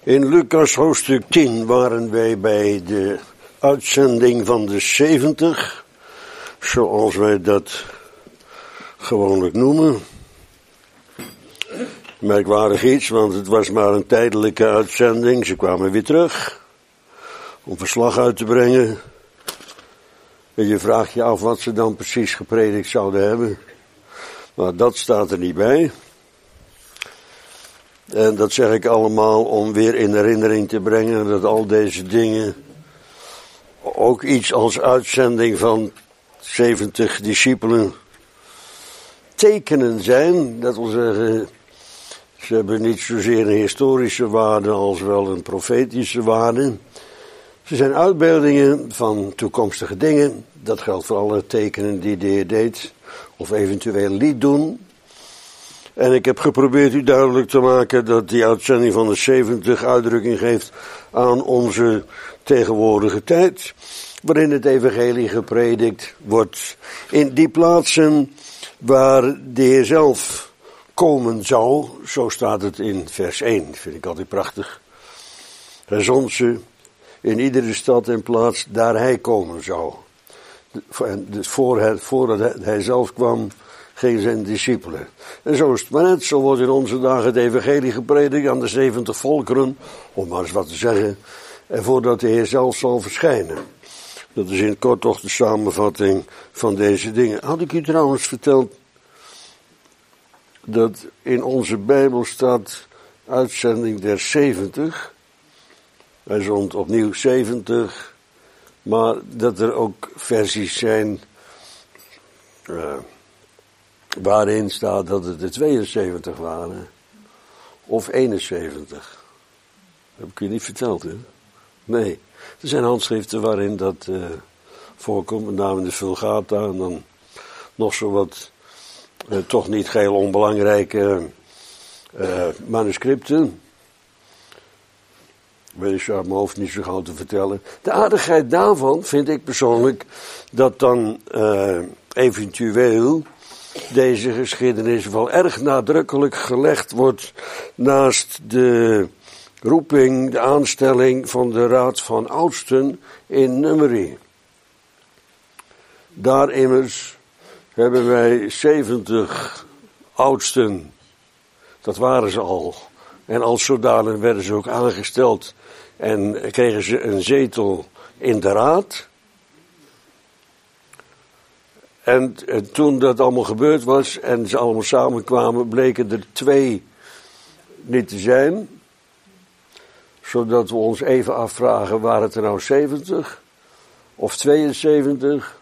In Lucas hoofdstuk 10 waren wij bij de uitzending van de 70, zoals wij dat gewoonlijk noemen. Merkwaardig iets, want het was maar een tijdelijke uitzending. Ze kwamen weer terug om verslag uit te brengen. En je vraagt je af wat ze dan precies gepredikt zouden hebben. Maar dat staat er niet bij. En dat zeg ik allemaal om weer in herinnering te brengen dat al deze dingen ook iets als uitzending van 70 discipelen tekenen zijn. Dat wil zeggen, ze hebben niet zozeer een historische waarde als wel een profetische waarde. Ze zijn uitbeeldingen van toekomstige dingen. Dat geldt voor alle tekenen die de Heer deed of eventueel liet doen. En ik heb geprobeerd u duidelijk te maken dat die uitzending van de 70 uitdrukking geeft aan onze tegenwoordige tijd, waarin het evangelie gepredikt wordt. In die plaatsen waar de Heer zelf komen zou, zo staat het in vers 1, vind ik altijd prachtig. Hij zond ze in iedere stad en plaats daar hij komen zou. Dus voordat hij zelf kwam, geen zijn discipelen. En zo is het maar net, zo wordt in onze dagen het evangelie gepredikt aan de 70 volkeren, om maar eens wat te zeggen, en voordat de Heer zelf zal verschijnen. Dat is in het kort toch de samenvatting van deze dingen. Had ik u trouwens verteld dat in onze Bijbel staat uitzending der 70. Hij zond opnieuw 70, maar dat er ook versies zijn waarin staat dat het er 72 waren. Of 71. Dat heb ik u niet verteld, hè? Nee. Er zijn handschriften waarin dat voorkomt, met name in de Vulgata en dan nog zo wat toch niet geheel onbelangrijke manuscripten. Weet ik uit mijn hoofd niet zo gauw te vertellen. De aardigheid daarvan vind ik persoonlijk dat dan eventueel deze geschiedenis wel erg nadrukkelijk gelegd wordt naast de roeping, de aanstelling van de Raad van Oudsten in Numeri. Daar immers hebben wij 70 oudsten, dat waren ze al. En als zodanig werden ze ook aangesteld en kregen ze een zetel in de raad. En toen dat allemaal gebeurd was en ze allemaal samenkwamen, bleken er 2 niet te zijn. Zodat we ons even afvragen, waren het er nou 70 of 72?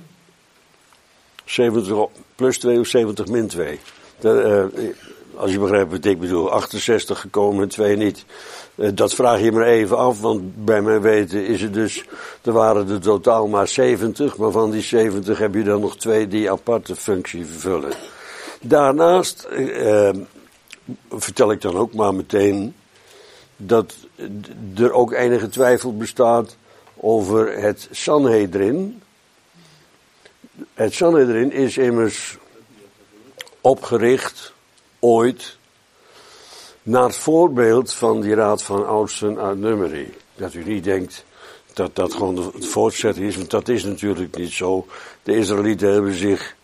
70 plus 2 of 70 min 2. Als je begrijpt wat ik bedoel, 68 gekomen en 2 niet. Dat vraag je maar even af, want bij mijn weten is het dus, er waren er totaal maar 70, maar van die 70 heb je dan nog 2 die aparte functie vervullen. Daarnaast vertel ik dan ook maar meteen dat er ook enige twijfel bestaat over het Sanhedrin. Het Sanhedrin is immers opgericht ooit naar het voorbeeld van die Raad van Oudsten uit Numeri. Dat u niet denkt dat dat gewoon het voortzetten is, want dat is natuurlijk niet zo. De Israëlieten hebben zich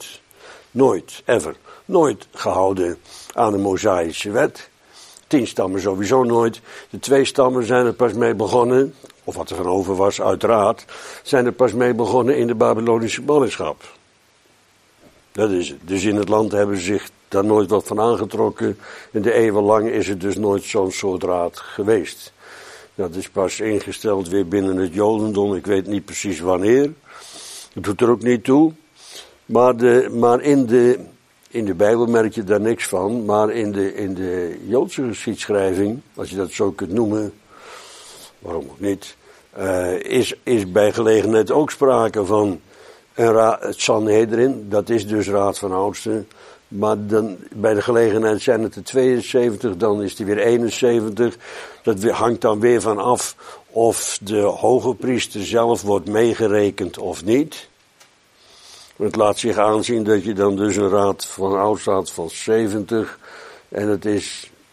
nooit gehouden aan de Mosaïsche wet. 10 stammen sowieso nooit. De 2 stammen zijn er pas mee begonnen, of wat er van over was uiteraard, zijn er pas mee begonnen in de Babylonische ballingschap. Dat is het. Dus in het land hebben ze zich daar nooit wat van aangetrokken. In de eeuwen lang is het dus nooit zo'n soort raad geweest. Dat is pas ingesteld weer binnen het Jodendom. Ik weet niet precies wanneer. Dat doet er ook niet toe. Maar in de Bijbel merk je daar niks van. Maar in de Joodse geschiedschrijving, als je dat zo kunt noemen, waarom ook niet, is bij gelegenheid ook sprake van het Sanhedrin. Dat is dus Raad van Oudsten. Maar dan, bij de gelegenheid zijn het er 72, dan is die weer 71. Dat hangt dan weer van af of de hoge priester zelf wordt meegerekend of niet. Het laat zich aanzien dat je dan dus een raad van oudsten had van 70. En het is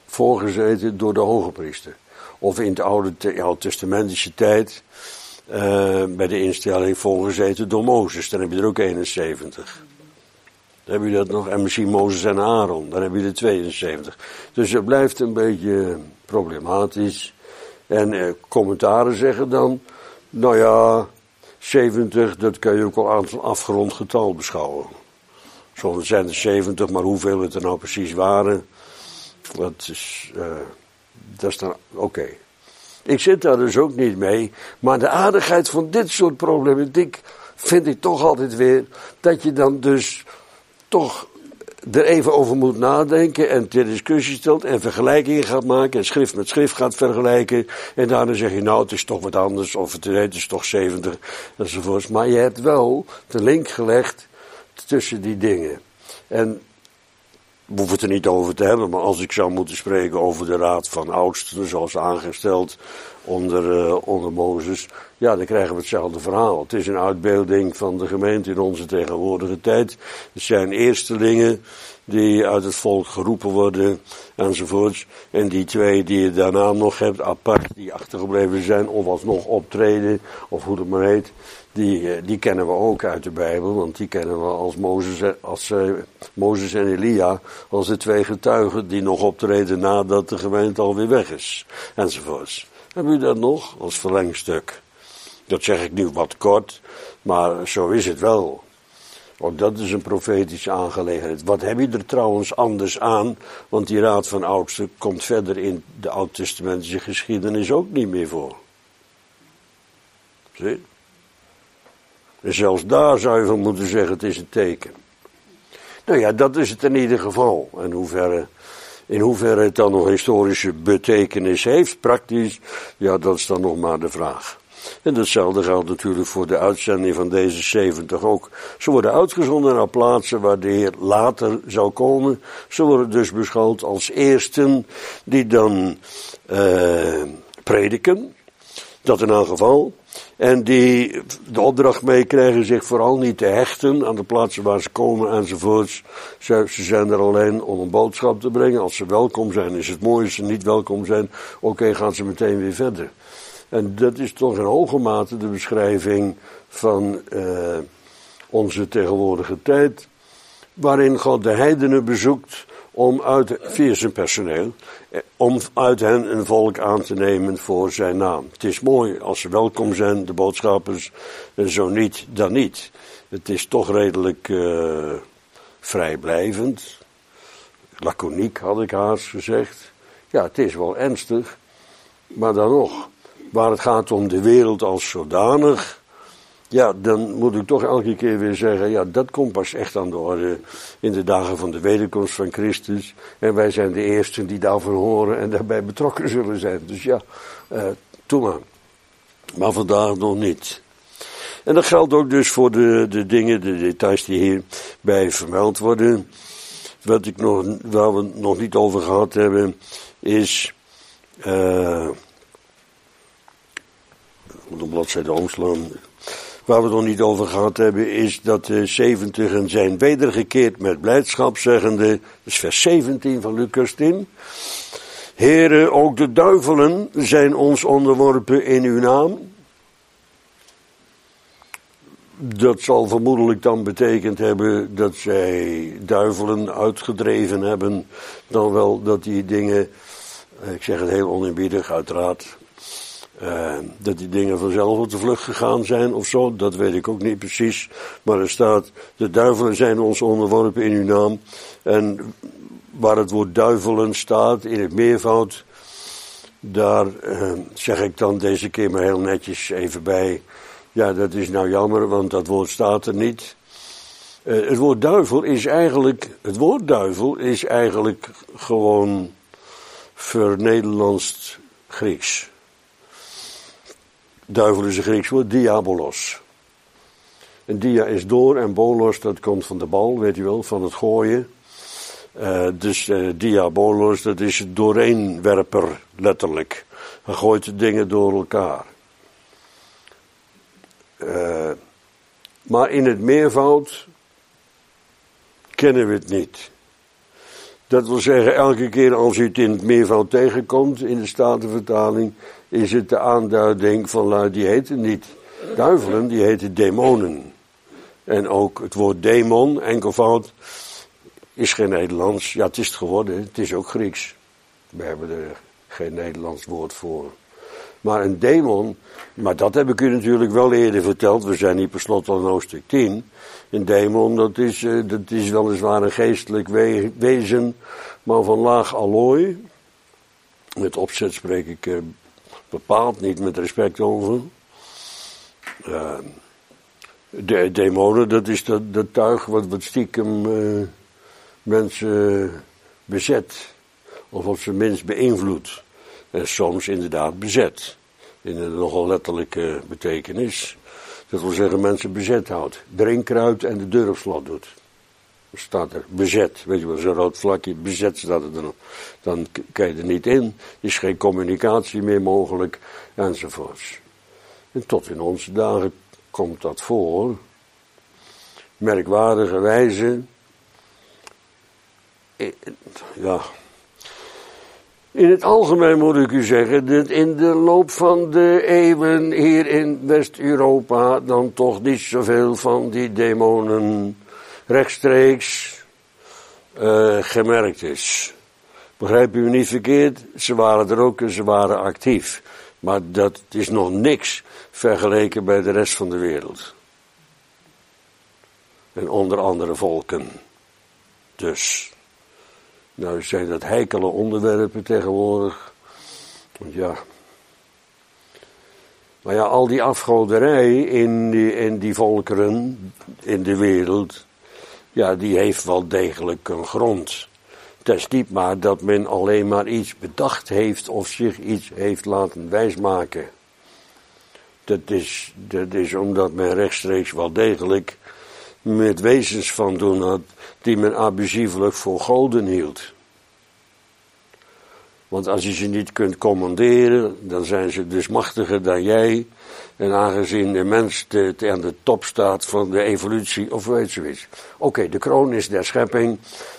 voorgezeten door de hoge priester. Of in de Oud-testamentische tijd, bij de instelling voorgezeten door Mozes. Dan heb je er ook 71. Dan heb je dat nog, en misschien Mozes en Aaron, dan heb je er 72. Dus het blijft een beetje problematisch. En commentaren zeggen dan, nou ja, 70, dat kan je ook al als een afgerond getal beschouwen. Zo zijn er 70, maar hoeveel het er nou precies waren, dat is dan oké. Ik zit daar dus ook niet mee, maar de aardigheid van dit soort problematiek vind ik toch altijd weer, dat je dan dus toch er even over moet nadenken en ter discussie stelt en vergelijkingen gaat maken en schrift met schrift gaat vergelijken en daarna zeg je nou het is toch wat anders of het is toch 70 enzovoorts. Maar je hebt wel de link gelegd tussen die dingen. En we hoeven het er niet over te hebben, maar als ik zou moeten spreken over de raad van oudsten zoals aangesteld onder Mozes, ja, dan krijgen we hetzelfde verhaal. Het is een uitbeelding van de gemeente in onze tegenwoordige tijd. Het zijn eerstelingen die uit het volk geroepen worden, enzovoorts. En die twee die je daarna nog hebt, apart, die achtergebleven zijn, of alsnog optreden, of hoe het maar heet, die kennen we ook uit de Bijbel, want die kennen we als Mozes en Elia, als de twee getuigen die nog optreden nadat de gemeente alweer weg is, enzovoorts. Hebben u dat nog als verlengstuk? Dat zeg ik nu wat kort, maar zo is het wel. Ook dat is een profetische aangelegenheid. Wat heb je er trouwens anders aan? Want die raad van oudsten komt verder in de oud-testamentische geschiedenis ook niet meer voor. Zie? En zelfs daar zou je van moeten zeggen, het is een teken. Nou ja, dat is het in ieder geval. In hoeverre het dan nog historische betekenis heeft, praktisch, ja, dat is dan nog maar de vraag. En datzelfde geldt natuurlijk voor de uitzending van deze 70 ook. Ze worden uitgezonden naar plaatsen waar de Heer later zou komen. Ze worden dus beschouwd als eersten die dan prediken. Dat in elk geval. En die de opdracht meekrijgen zich vooral niet te hechten aan de plaatsen waar ze komen enzovoorts. Ze zijn er alleen om een boodschap te brengen. Als ze welkom zijn is het mooi, als ze niet welkom zijn, oké, gaan ze meteen weer verder. En dat is toch in hoge mate de beschrijving van onze tegenwoordige tijd, waarin God de heidenen bezoekt via zijn personeel, om uit hen een volk aan te nemen voor zijn naam. Het is mooi als ze welkom zijn, de boodschappers, en zo niet, dan niet. Het is toch redelijk vrijblijvend, laconiek had ik haast gezegd. Ja, het is wel ernstig, maar dan nog. Waar het gaat om de wereld als zodanig, ja, dan moet ik toch elke keer weer zeggen, ja, dat komt pas echt aan de orde in de dagen van de wederkomst van Christus. En wij zijn de eersten die daarvan horen en daarbij betrokken zullen zijn. Dus ja, doe maar. Maar vandaag nog niet. En dat geldt ook dus voor de dingen, de details die hierbij vermeld worden. Waar we het nog niet over gehad hebben, is de bladzijde omslaan. Waar we het nog niet over gehad hebben, is dat de 70 zijn wedergekeerd met blijdschap, zeggende, dat is vers 17 van Lucas 10. Heere, ook de duivelen zijn ons onderworpen in uw naam. Dat zal vermoedelijk dan betekend hebben dat zij duivelen uitgedreven hebben, dan wel dat die dingen, ik zeg het heel oneerbiedig uiteraard, dat die dingen vanzelf op de vlucht gegaan zijn of zo, dat weet ik ook niet precies. Maar er staat, de duivelen zijn ons onderworpen in uw naam. En waar het woord duivelen staat, in het meervoud, daar zeg ik dan deze keer maar heel netjes even bij. Ja, dat is nou jammer, want dat woord staat er niet. Het woord duivel is eigenlijk gewoon vernederlandst Grieks. Duivel is een Grieks woord, diabolos. En dia is door en bolos, dat komt van de bal, weet u wel, van het gooien. Dus diabolos, dat is het dooreenwerper, letterlijk. Hij gooit de dingen door elkaar. Maar in het meervoud kennen we het niet. Dat wil zeggen, elke keer als u het in het meervoud tegenkomt, in de Statenvertaling, is het de aanduiding van lui die heten niet duivelen, die heten demonen. En ook het woord demon, enkelvoud, is geen Nederlands. Ja, het is het geworden, het is ook Grieks. We hebben er geen Nederlands woord voor. Maar een demon, maar dat heb ik u natuurlijk wel eerder verteld, we zijn hier per slot al in hoofdstuk 10. Een demon, dat is weliswaar een geestelijk wezen, maar van laag allooi. Met opzet spreek ik bepaald niet met respect over. De demonen, dat is dat tuig wat stiekem mensen bezet. Of op zijn minst beïnvloedt. En soms inderdaad bezet. In een nogal letterlijke betekenis. Dat wil zeggen mensen bezet houdt. Erin kruipt en de deur op slot doet. Dan staat er bezet. Weet je wel, zo'n rood vlakje, bezet staat er dan. Dan kan je er niet in. Is geen communicatie meer mogelijk. Enzovoorts. En tot in onze dagen komt dat voor. Merkwaardige wijze. Ja. In het algemeen moet ik u zeggen dat in de loop van de eeuwen hier in West-Europa dan toch niet zoveel van die demonen rechtstreeks gemerkt is. Begrijp u me niet verkeerd, ze waren er ook en ze waren actief. Maar dat is nog niks vergeleken bij de rest van de wereld. En onder andere volken. Dus. Nou zijn dat heikele onderwerpen tegenwoordig. Want ja. Maar ja, al die afgoderij in die volkeren in de wereld. Ja, die heeft wel degelijk een grond. Het is niet maar dat men alleen maar iets bedacht heeft of zich iets heeft laten wijsmaken. Dat is omdat men rechtstreeks wel degelijk met wezens van doen had die men abusievelijk voor goden hield. Want als je ze niet kunt commanderen, dan zijn ze dus machtiger dan jij. En aangezien de mens aan de top staat van de evolutie, of weet zoiets. Oké, de kroon is der schepping,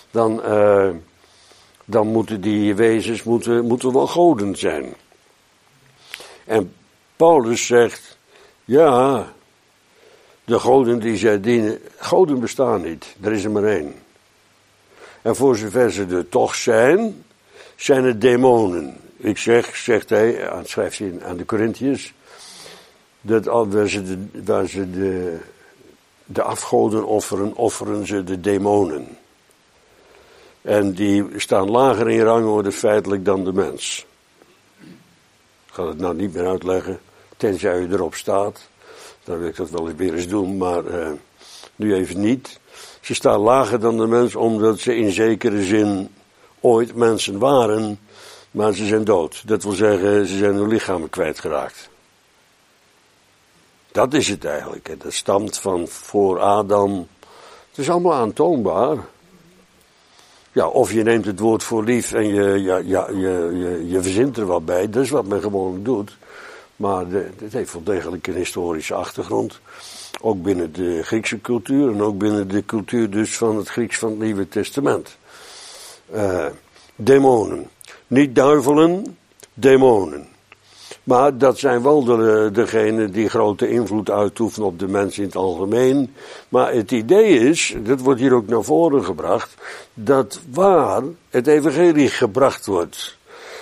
dan moeten die wezens moeten wel goden zijn. En Paulus zegt, ja, de goden die zij dienen, goden bestaan niet, er is er maar één. En voor zover ze er toch zijn het demonen. Ik zegt hij, schrijft hij aan de Corinthiërs, dat waar ze de afgoden offeren ze de demonen. En die staan lager in rangorde feitelijk dan de mens. Ik ga het nou niet meer uitleggen, tenzij u erop staat. Dan wil ik dat wel weer eens doen, maar nu even niet. Ze staan lager dan de mens, omdat ze in zekere zin ooit mensen waren, maar ze zijn dood. Dat wil zeggen, ze zijn hun lichamen kwijtgeraakt. Dat is het eigenlijk. En dat stamt van voor Adam. Het is allemaal aantoonbaar. Ja, of je neemt het woord voor lief en je verzint er wat bij. Dat is wat men gewoonlijk doet. Maar het heeft wel degelijk een historische achtergrond. Ook binnen de Griekse cultuur en ook binnen de cultuur dus van het Grieks van het Nieuwe Testament. Demonen. Niet duivelen, demonen. Maar dat zijn wel degenen die grote invloed uitoefenen op de mens in het algemeen. Maar het idee is, dat wordt hier ook naar voren gebracht, dat waar het evangelie gebracht wordt,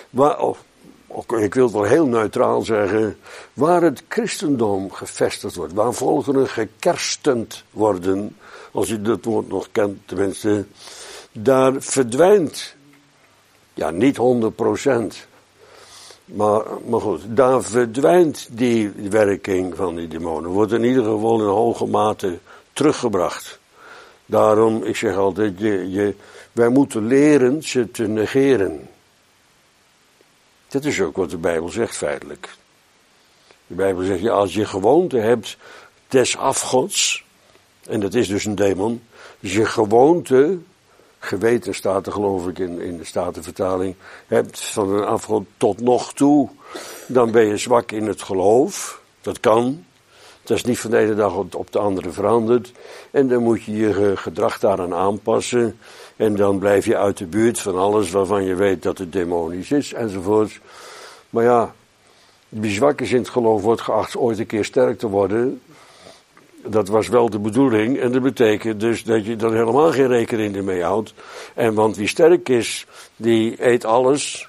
ik wil het wel heel neutraal zeggen, waar het christendom gevestigd wordt, waar volkeren gekerstend worden, als u dat woord nog kent tenminste, daar verdwijnt, ja niet 100%, maar goed, daar verdwijnt die werking van die demonen, wordt in ieder geval in hoge mate teruggebracht. Daarom, ik zeg altijd, wij moeten leren ze te negeren. Dat is ook wat de Bijbel zegt feitelijk. De Bijbel zegt, ja, als je gewoonte hebt des afgods, en dat is dus een demon, dus je gewoonte, geweten staat er geloof ik in de Statenvertaling, hebt van een afgod tot nog toe, dan ben je zwak in het geloof. Dat kan. Dat is niet van de ene dag op de andere veranderd. En dan moet je je gedrag daaraan aanpassen. En dan blijf je uit de buurt van alles waarvan je weet dat het demonisch is, enzovoorts. Maar ja, wie zwak is in het geloof wordt geacht ooit een keer sterk te worden. Dat was wel de bedoeling en dat betekent dus dat je er helemaal geen rekening mee houdt. En want wie sterk is, die eet alles.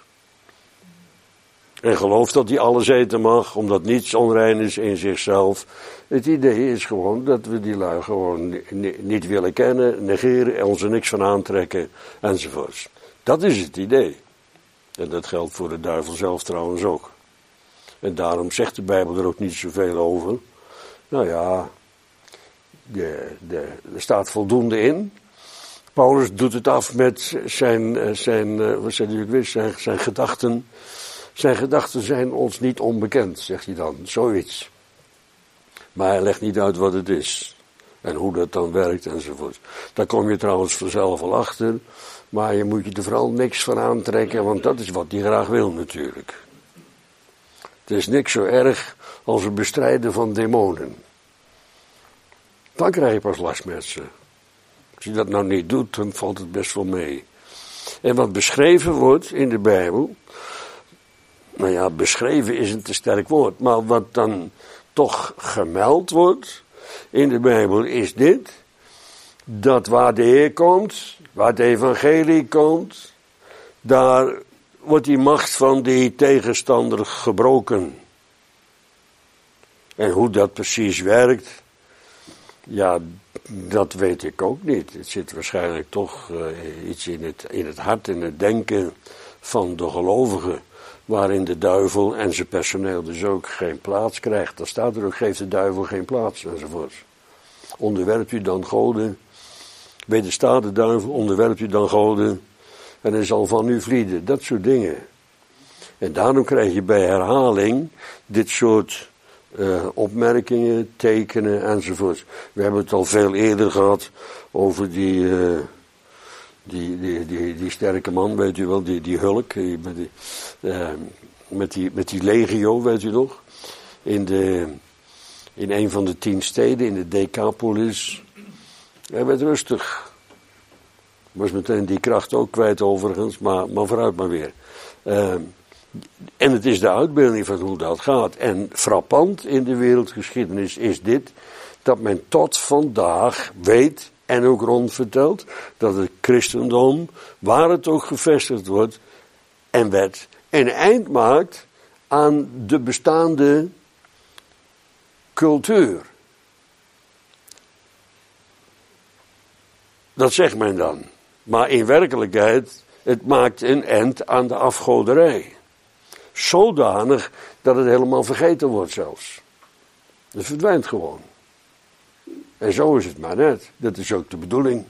En gelooft dat hij alles eten mag, omdat niets onrein is in zichzelf. Het idee is gewoon dat we die lui gewoon niet willen kennen, negeren, ons er niks van aantrekken, enzovoorts. Dat is het idee. En dat geldt voor de duivel zelf trouwens ook. En daarom zegt de Bijbel er ook niet zoveel over. Nou ja, er staat voldoende in. Paulus doet het af met zijn gedachten. Zijn gedachten zijn ons niet onbekend, zegt hij dan. Zoiets. Maar hij legt niet uit wat het is. En hoe dat dan werkt enzovoort. Daar kom je trouwens vanzelf al achter. Maar je moet je er vooral niks van aantrekken, want dat is wat hij graag wil natuurlijk. Het is niks zo erg als het bestrijden van demonen. Dan krijg je pas last met ze. Als je dat nou niet doet, dan valt het best wel mee. En wat beschreven wordt in de Bijbel, nou ja, beschreven is een te sterk woord, maar wat dan toch gemeld wordt in de Bijbel is dit, dat waar de Heer komt, waar het evangelie komt, daar wordt die macht van die tegenstander gebroken. En hoe dat precies werkt, ja, dat weet ik ook niet. Het zit waarschijnlijk toch iets in het hart en het denken van de gelovigen, waarin de duivel en zijn personeel dus ook geen plaats krijgt. Dan staat er ook, geeft de duivel geen plaats, enzovoort. Onderwerpt u dan goden, wederstaat de duivel, onderwerpt u dan goden, en hij zal van u vlieden, dat soort dingen. En daarom krijg je bij herhaling dit soort opmerkingen, tekenen enzovoort. We hebben het al veel eerder gehad over die sterke man, weet u wel, die Hulk, met die legio, weet u nog? In een van de 10 steden, in de Decapolis. Hij werd rustig. Was meteen die kracht ook kwijt overigens, maar vooruit maar weer. En het is de uitbeelding van hoe dat gaat. En frappant in de wereldgeschiedenis is dit, dat men tot vandaag weet en ook rondvertelt, dat het christendom, waar het ook gevestigd wordt en werd, een eind maakt aan de bestaande cultuur. Dat zegt men dan. Maar in werkelijkheid, het maakt een eind aan de afgoderij. Zodanig dat het helemaal vergeten wordt zelfs. Het verdwijnt gewoon. En zo is het maar net. Dat is ook de bedoeling.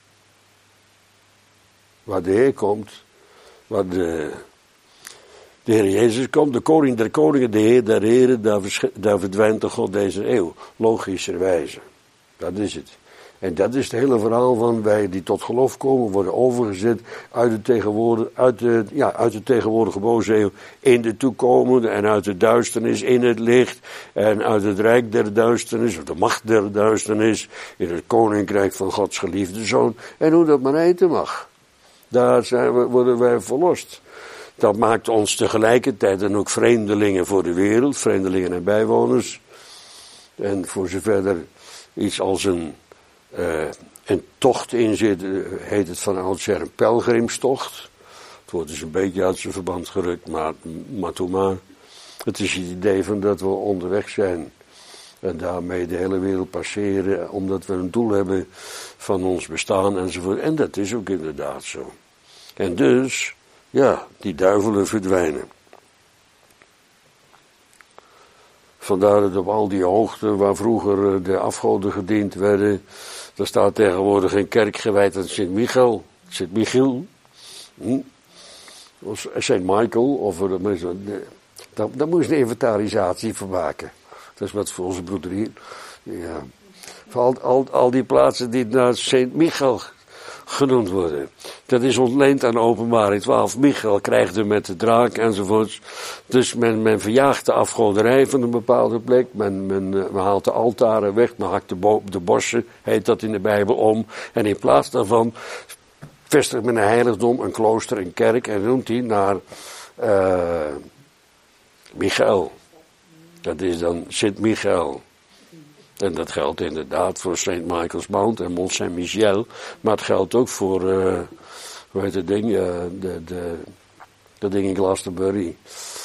Waar de Heer komt, waar de Heer Jezus komt, de koning der koningen, de Heer der heren, daar verdwijnt de God deze eeuw. Logischerwijze. Dat is het. En dat is het hele verhaal van wij die tot geloof komen, worden overgezet uit de tegenwoordige boze eeuw in de toekomende en uit de duisternis in het licht en uit het rijk der duisternis, of de macht der duisternis, in het koninkrijk van Gods geliefde Zoon. En hoe dat maar heten mag. Daar worden wij verlost. Dat maakt ons tegelijkertijd dan ook vreemdelingen voor de wereld, vreemdelingen en bijwoners. En voor zover er iets als een tocht in zit, heet het van oudsher een pelgrimstocht. Het wordt dus een beetje uit zijn verband gerukt, maar toe maar. Het is het idee van dat we onderweg zijn en daarmee de hele wereld passeren, omdat we een doel hebben van ons bestaan enzovoort. En dat is ook inderdaad zo. En dus, ja, die duivelen verdwijnen. Vandaar dat op al die hoogten waar vroeger de afgoden gediend werden, daar staat tegenwoordig een kerk gewijd aan Sint-Michiel. Sint-Michiel. Of Saint Michael. Of daar moest een inventarisatie van maken. Dat is wat voor onze broeder hier. Ja. Voor al die plaatsen die naar Sint-Michiel genoemd worden. Dat is ontleend aan Openbaring 12. Michael krijgt met de draak enzovoorts. Dus men verjaagt de afgoderij van een bepaalde plek. Men haalt de altaren weg. Men hakt de bossen, heet dat in de Bijbel, om. En in plaats daarvan vestigt men een heiligdom, een klooster, een kerk en noemt die naar Michael. Dat is dan Sint Michael. En dat geldt inderdaad voor St. Michael's Mount en Mont Saint-Michel. Maar het geldt ook voor, hoe heet het ding, dat ding in Glastonbury.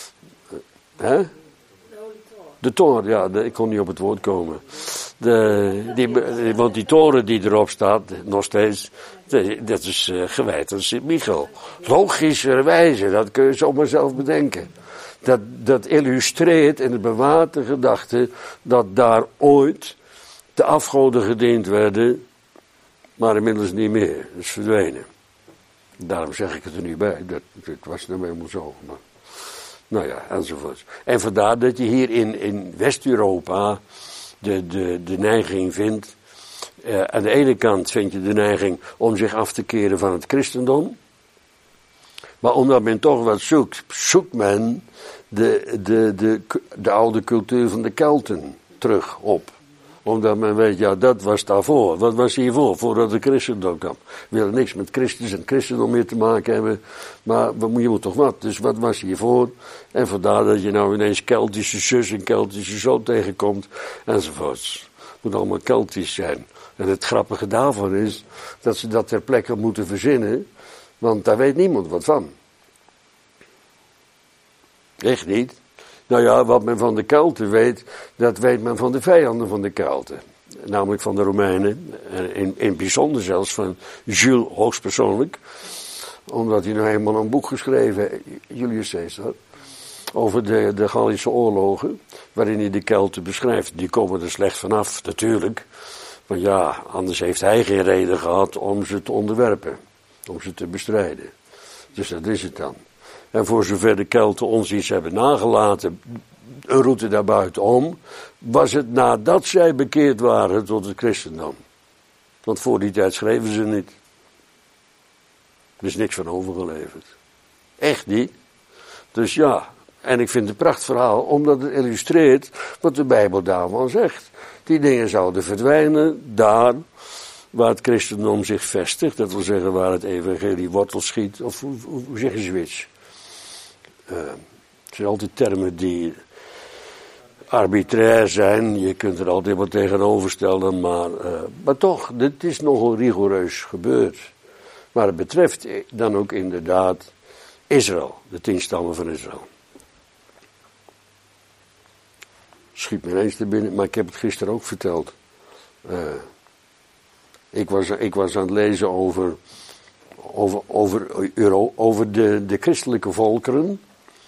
De toren, ja, ik kon niet op het woord komen. Want die toren die erop staat, nog steeds, dat is gewijd aan Sint Michael. Logischerwijze, dat kun je zomaar zelf bedenken. Dat illustreert en het bewaart de gedachte dat daar ooit de afgoden gediend werden, maar inmiddels niet meer. Dat is verdwenen. Daarom zeg ik het er niet bij. Dat was nou helemaal zo. Maar, nou ja, enzovoort. En vandaar dat je hier in West-Europa de neiging vindt. Aan de ene kant vind je de neiging om zich af te keren van het christendom. Maar omdat men toch wat zoekt men de oude cultuur van de Kelten terug op. Omdat men weet, ja, dat was daarvoor. Wat was hiervoor? Voordat de christendom kwam. We willen niks met Christus en christendom meer te maken hebben. Maar je moet toch wat. Dus wat was hiervoor? En vandaar dat je nou ineens Keltische zus en Keltische zo tegenkomt. Enzovoorts. Het moet allemaal Keltisch zijn. En het grappige daarvan is dat ze dat ter plekke moeten verzinnen. Want daar weet niemand wat van. Echt niet. Nou ja, wat men van de Kelten weet, dat weet men van de vijanden van de Kelten. Namelijk van de Romeinen. In het bijzonder zelfs van Jules hoogstpersoonlijk. Omdat hij nou eenmaal een boek geschreven, Julius Caesar, over de Gallische oorlogen. Waarin hij de Kelten beschrijft. Die komen er slecht vanaf, natuurlijk. Want ja, anders heeft hij geen reden gehad om ze te onderwerpen. Om ze te bestrijden. Dus dat is het dan. En voor zover de Kelten ons iets hebben nagelaten, een route daarbuitenom, was het nadat zij bekeerd waren tot het christendom. Want voor die tijd schreven ze niet. Er is niks van overgeleverd. Echt niet. Dus ja, en ik vind het een prachtverhaal, omdat het illustreert wat de Bijbel daarvan zegt. Die dingen zouden verdwijnen, daar waar het christendom zich vestigt. Dat wil zeggen waar het evangelie wortel schiet, of hoe zeg je zoiets? Het zijn altijd termen die arbitrair zijn. Je kunt er altijd wat tegenover stellen, maar toch, dit is nogal rigoureus gebeurd. Maar het betreft dan ook inderdaad Israël, de 10 stammen van Israël. Schiet me ineens te binnen, maar ik heb het gisteren ook verteld. Ik was aan het lezen over de christelijke volkeren.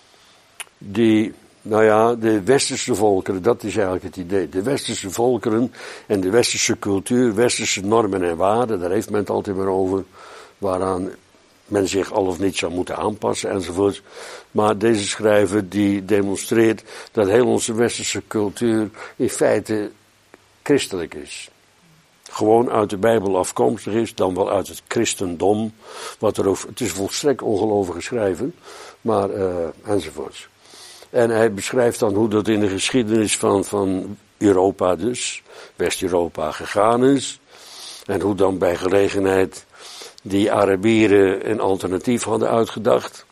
De westerse volkeren, dat is eigenlijk het idee. De westerse volkeren en de westerse cultuur, westerse normen en waarden, daar heeft men het altijd maar over. Waaraan men zich al of niet zou moeten aanpassen enzovoort. Maar deze schrijver die demonstreert dat heel onze westerse cultuur in feite christelijk is. Gewoon uit de Bijbel afkomstig is, dan wel uit het christendom. Het is volstrekt ongelovig geschreven, maar enzovoorts. En hij beschrijft dan hoe dat in de geschiedenis van Europa dus, West-Europa gegaan is. En hoe dan bij gelegenheid die Arabieren een alternatief hadden uitgedacht.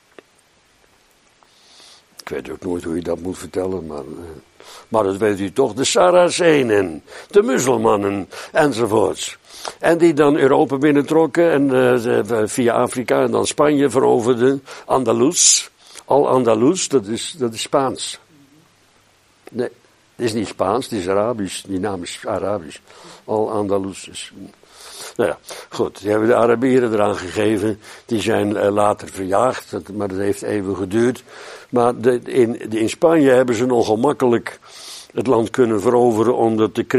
Ik weet ook nooit hoe je dat moet vertellen, maar dat weet u toch. De Saracenen, de muzelmannen enzovoorts. En die dan Europa binnentrokken en via Afrika en dan Spanje veroverden. Andalus. Al-Andalus, dat is Spaans. Nee, het is niet Spaans, het is Arabisch. Die naam is Arabisch. Al-Andalus. Nou ja, goed, die hebben de Arabieren eraan gegeven. Die zijn later verjaagd, maar dat heeft even geduurd. Maar in Spanje hebben ze nogal makkelijk het land kunnen veroveren, omdat de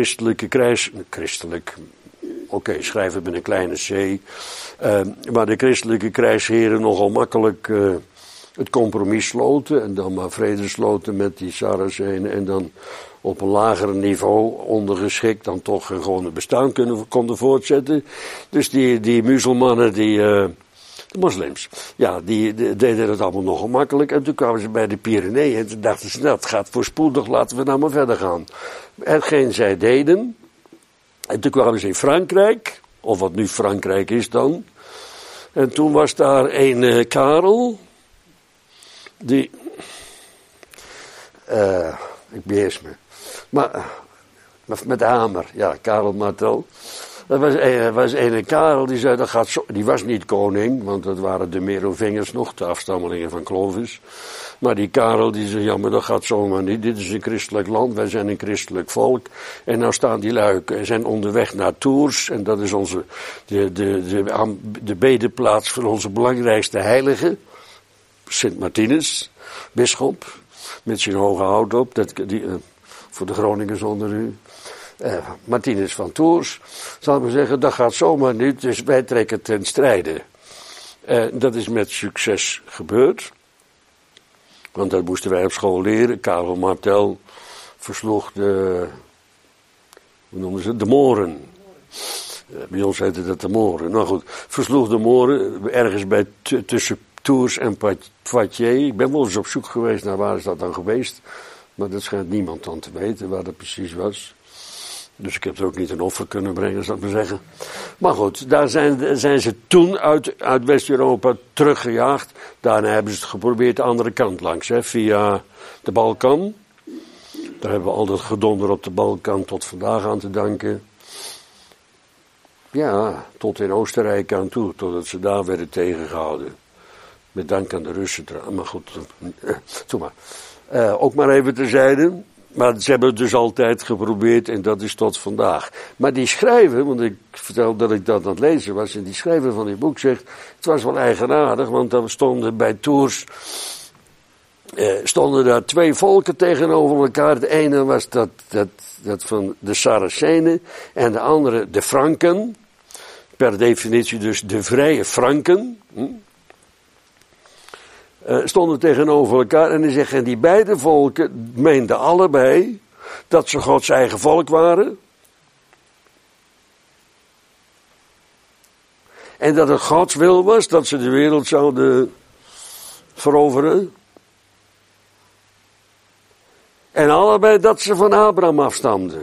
schrijf het met een kleine c. Maar de christelijke krijgsheren nogal makkelijk het compromis sloten en dan maar vrede sloten met die Saracenen en dan op een lager niveau ondergeschikt dan toch een gewone bestaan konden voortzetten. Dus die muzelmannen, de moslims, ja, die deden het allemaal nogal makkelijk. En toen kwamen ze bij de Pyreneeën en toen dachten ze, nou, het gaat voorspoedig, laten we nou maar verder gaan. Hetgeen zij deden. En toen kwamen ze in Frankrijk, of wat nu Frankrijk is dan. En toen was daar een Karel, die, ik beheers me, maar met de hamer, ja, Karel Martel. Er was een Karel die zei, die was niet koning, want dat waren de Merovingers nog, de afstammelingen van Clovis. Maar die Karel die zei, ja, maar dat gaat zomaar niet, dit is een christelijk land, wij zijn een christelijk volk. En nou staan die lui, zijn onderweg naar Tours, en dat is de bedeplaats van onze belangrijkste heilige, Sint Martinus, bisschop, met zijn hoge hout op, voor de Groningers onder u. Martinus van Tours, zal ik maar zeggen, dat gaat zomaar niet, dus wij trekken ten strijde. Dat is met succes gebeurd, want dat moesten wij op school leren. Karel Martel versloeg de Moren. Bij ons heette dat de Moren. Nou goed, versloeg de Moren ergens tussen Tours en Poitiers. Ik ben wel eens op zoek geweest naar waar is dat dan geweest, maar dat schijnt niemand dan te weten waar dat precies was. Dus ik heb er ook niet een offer kunnen brengen, zal ik maar zeggen. Maar goed, daar zijn ze toen uit West-Europa teruggejaagd. Daarna hebben ze het geprobeerd de andere kant langs, via de Balkan. Daar hebben we al dat gedonder op de Balkan tot vandaag aan te danken. Ja, tot in Oostenrijk aan toe, totdat ze daar werden tegengehouden. Met dank aan de Russen. Maar goed, doe maar. Ook maar even terzijde. Maar ze hebben het dus altijd geprobeerd en dat is tot vandaag. Maar die schrijver, want ik vertel dat ik dat aan het lezen was, en die schrijver van dit boek zegt, het was wel eigenaardig, want er stonden bij Tours, stonden daar twee volken tegenover elkaar. De ene was dat van de Saracenen en de andere de Franken. Per definitie dus de vrije Franken. Stonden tegenover elkaar en hij zegt, en die beide volken meenden allebei dat ze Gods eigen volk waren. En dat het Gods wil was dat ze de wereld zouden veroveren. En allebei dat ze van Abraham afstamden.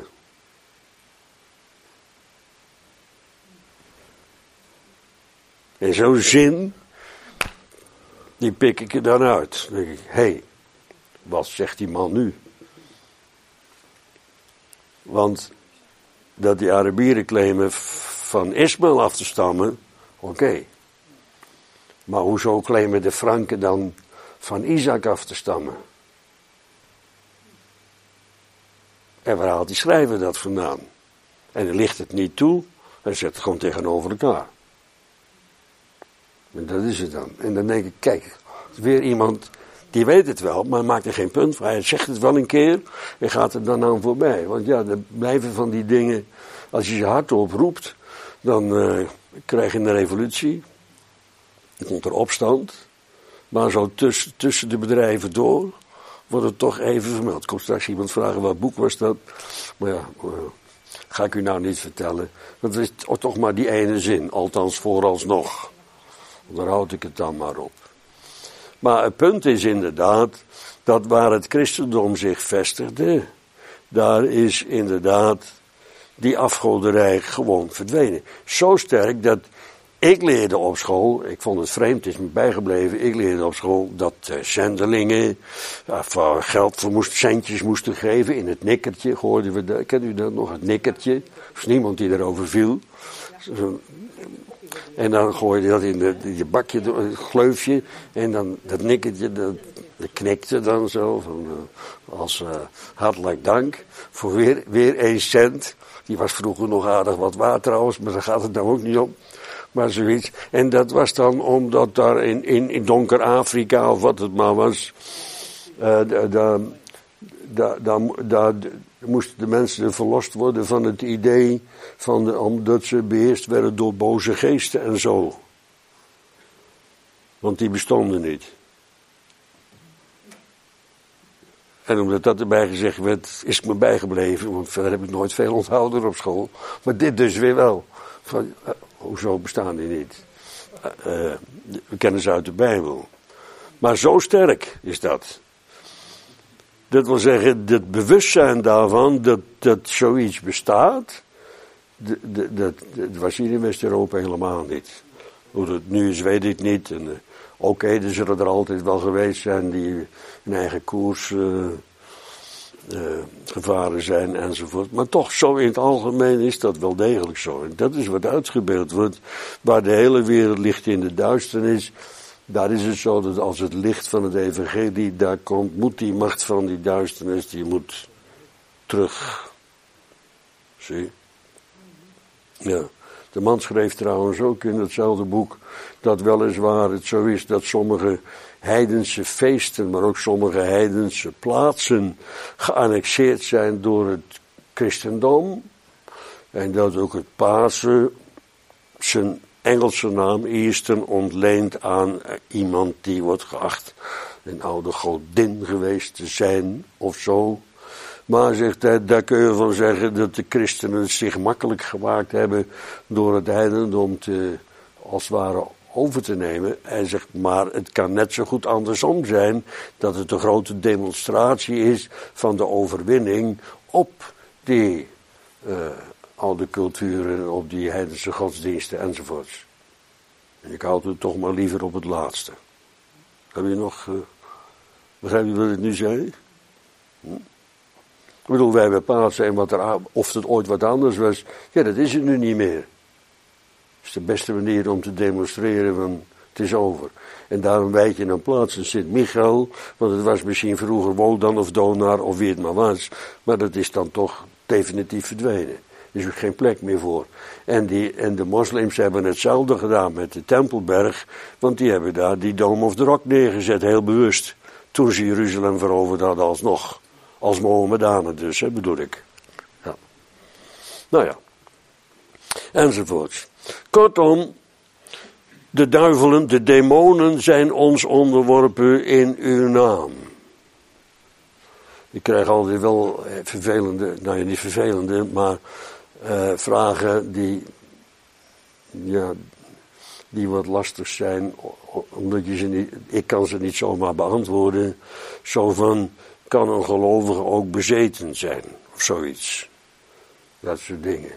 En zo'n zin, die pik ik er dan uit. Dan denk ik, hé, wat zegt die man nu? Want dat die Arabieren claimen van Ismaël af te stammen, oké. Maar hoezo claimen de Franken dan van Isaac af te stammen? En waar haalt die schrijver dat vandaan? En hij ligt het niet toe, hij zet het gewoon tegenover elkaar. En dat is het dan. En dan denk ik, kijk, weer iemand die weet het wel, maar maakt er geen punt van. Hij zegt het wel een keer en gaat er dan aan voorbij. Want ja, er blijven van die dingen, als je ze hardop roept, dan krijg je een revolutie. Dan komt er opstand. Maar zo tussen de bedrijven door wordt het toch even vermeld. Komt straks iemand vragen, wat boek was dat? Maar ja, ga ik u nou niet vertellen. Dat is toch maar die ene zin, althans vooralsnog. Daar houd ik het dan maar op. Maar het punt is inderdaad, dat waar het christendom zich vestigde, daar is inderdaad die afgoderij gewoon verdwenen. Zo sterk dat ik leerde op school, ik vond het vreemd, het is me bijgebleven, ik leerde op school dat zendelingen geld voor centjes moesten geven in het nikkertje, hoorden we dat, kent u dat nog, het nikkertje? Er was niemand die erover viel. En dan gooi je dat in je bakje, het gleufje, en dan dat nikkertje, dat knikte dan zo, als hartelijk dank voor weer 1 cent. Die was vroeger nog aardig wat waard trouwens, maar daar gaat het nou ook niet om. Maar zoiets. En dat was dan omdat daar in donker Afrika, of wat het maar was, daar moesten de mensen verlost worden van het idee omdat ze beheerst werden door boze geesten en zo. Want die bestonden niet. En omdat dat erbij gezegd werd, is het me bijgebleven, want verder heb ik nooit veel onthouden op school. Maar dit dus weer wel. Hoezo bestaan die niet? We kennen ze uit de Bijbel. Maar zo sterk is dat. Dat wil zeggen, het bewustzijn daarvan dat zoiets bestaat, dat was hier in West-Europa helemaal niet. Hoe het nu is, weet ik niet. En oké, er zullen er altijd wel geweest zijn die hun eigen koers gevaren zijn enzovoort. Maar toch, zo in het algemeen is dat wel degelijk zo. En dat is wat uitgebeeld wordt. Waar de hele wereld ligt in de duisternis, daar is het zo dat als het licht van het evangelie daar komt, moet die macht van die duisternis, die moet terug. Zie? Ja. De man schreef trouwens ook in hetzelfde boek dat weliswaar het zo is dat sommige heidense feesten, maar ook sommige heidense plaatsen geannexeerd zijn door het christendom. En dat ook het Pasen zijn Engelse naam Easter ontleent aan iemand die wordt geacht een oude godin geweest te zijn of zo. Maar zegt hij, daar kun je van zeggen dat de christenen het zich makkelijk gemaakt hebben door het heidendom als het ware over te nemen. Hij zegt, maar het kan net zo goed andersom zijn, dat het een grote demonstratie is van de overwinning op die oude culturen, op die heidense godsdiensten enzovoorts. En ik houd het toch maar liever op het laatste. Heb je nog, begrijp je wat ik nu zei? Ik bedoel, wij hebben Pasen en of het ooit wat anders was, ja, dat is het nu niet meer. Dat is de beste manier om te demonstreren, want het is over. En daarom wijk je een plaats in Sint-Michael, want het was misschien vroeger Wodan of Donar of wie het maar was, maar dat is dan toch definitief verdwenen. Er is ook geen plek meer voor. En de moslims hebben hetzelfde gedaan met de Tempelberg, want die hebben daar die Dome of the Rock neergezet, heel bewust, toen ze Jeruzalem veroverd hadden alsnog. Als Mohammedanen dus, bedoel ik. Ja. Nou ja. Enzovoorts. Kortom, de duivelen, de demonen zijn ons onderworpen in uw naam. Ik krijg altijd wel vervelende, nou ja, niet vervelende, maar vragen die wat lastig zijn, omdat ik kan ze niet zomaar beantwoorden. Zo van, kan een gelovige ook bezeten zijn, of zoiets. Dat soort dingen.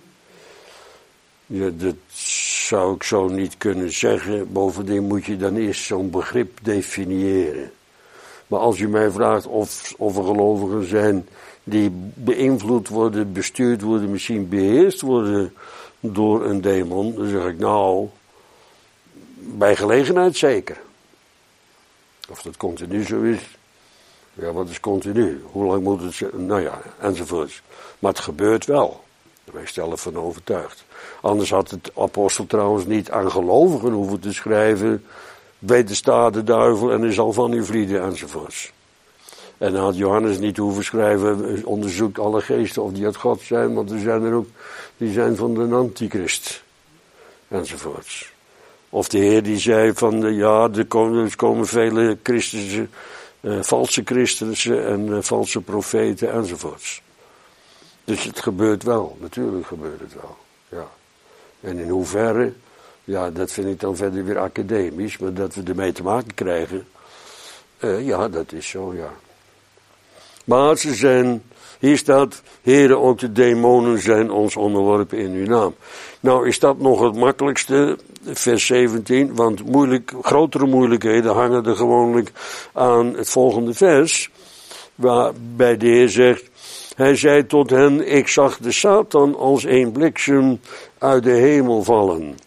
Ja, dat zou ik zo niet kunnen zeggen. Bovendien moet je dan eerst zo'n begrip definiëren. Maar als je mij vraagt of er gelovigen zijn die beïnvloed worden, bestuurd worden, misschien beheerst worden door een demon, dan zeg ik nou, bij gelegenheid zeker. Of dat continu zo is. Ja, wat is continu? Hoe lang moet het... Nou ja, enzovoorts. Maar het gebeurt wel. Wij stellen van overtuigd. Anders had het apostel trouwens niet aan gelovigen hoeven te schrijven. Wedersta de duivel en hij zal van u vlieden enzovoorts. En dan had Johannes niet hoeven schrijven, onderzoekt alle geesten of die uit God zijn, want er zijn er ook, die zijn van de antichrist. Enzovoorts. Of de Heer die zei van, ja, er komen vele christense, valse christensen en valse profeten enzovoorts. Dus het gebeurt wel, natuurlijk gebeurt het wel, ja. En in hoeverre, ja, dat vind ik dan verder weer academisch, maar dat we ermee te maken krijgen, ja, dat is zo, ja. Maar ze zijn, hier staat, heren, ook de demonen zijn ons onderworpen in uw naam. Nou is dat nog het makkelijkste, vers 17, want grotere moeilijkheden hangen er gewoonlijk aan het volgende vers, waarbij de Heer zegt, hij zei tot hen, ik zag de Satan als een bliksem uit de hemel vallen.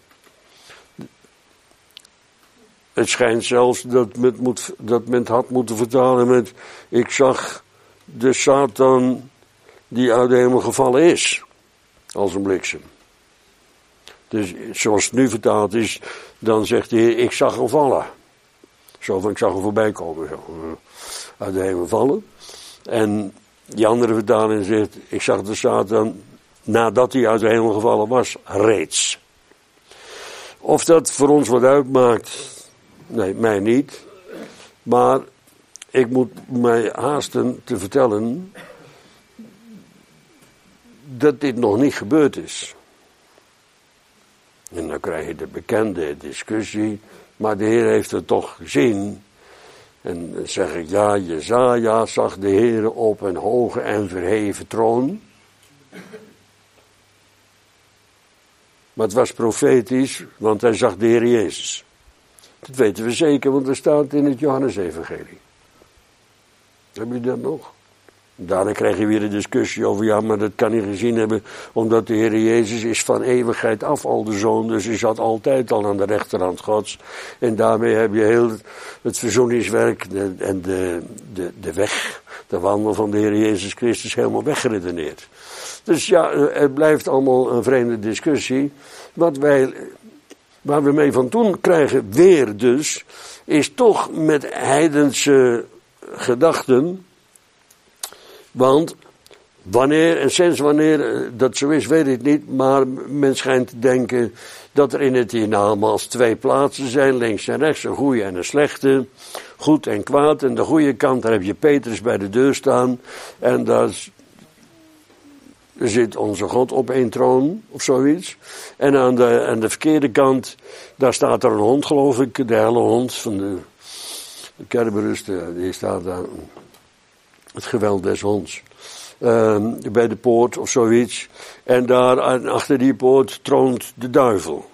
Het schijnt zelfs dat men het had moeten vertalen met, ik zag de Satan die uit de hemel gevallen is, als een bliksem. Dus zoals het nu vertaald is, dan zegt de Heer, ik zag hem vallen. Zo van, ik zag hem voorbij komen, zo, uit de hemel vallen. En die andere vertaling zegt, ik zag de Satan, nadat hij uit de hemel gevallen was, reeds. Of dat voor ons wat uitmaakt, nee, mij niet. Maar ik moet mij haasten te vertellen dat dit nog niet gebeurd is. En dan krijg je de bekende discussie, maar de Heer heeft het toch gezien. En dan zeg ik, ja, Jesaja zag de Heer op een hoge en verheven troon. Maar het was profetisch, want hij zag de Heer Jezus. Dat weten we zeker, want er staat in het Johannesevangelie. Hebben jullie dat nog? Daarna krijg je weer een discussie over, ja, maar dat kan hij gezien hebben, omdat de Heer Jezus is van eeuwigheid af al de Zoon, dus hij zat altijd al aan de rechterhand Gods. En daarmee heb je heel het verzoeningswerk en de weg, de wandel van de Heer Jezus Christus helemaal weggeredeneerd. Dus ja, het blijft allemaal een vreemde discussie. Waar we mee van doen krijgen, weer dus, is toch met heidense gedachten. Want wanneer en sinds wanneer dat zo is, weet ik niet. Maar men schijnt te denken dat er in het hiernamaals 2 plaatsen zijn, links en rechts, een goede en een slechte. Goed en kwaad. En de goede kant, daar heb je Petrus bij de deur staan. En daar zit onze God op 1 troon, of zoiets. En aan de verkeerde kant, daar staat er een hond, geloof ik. De helle hond van de Kerberus, die staat daar. Het geweld des honds. Bij de poort of zoiets. En daar achter die poort troont de duivel.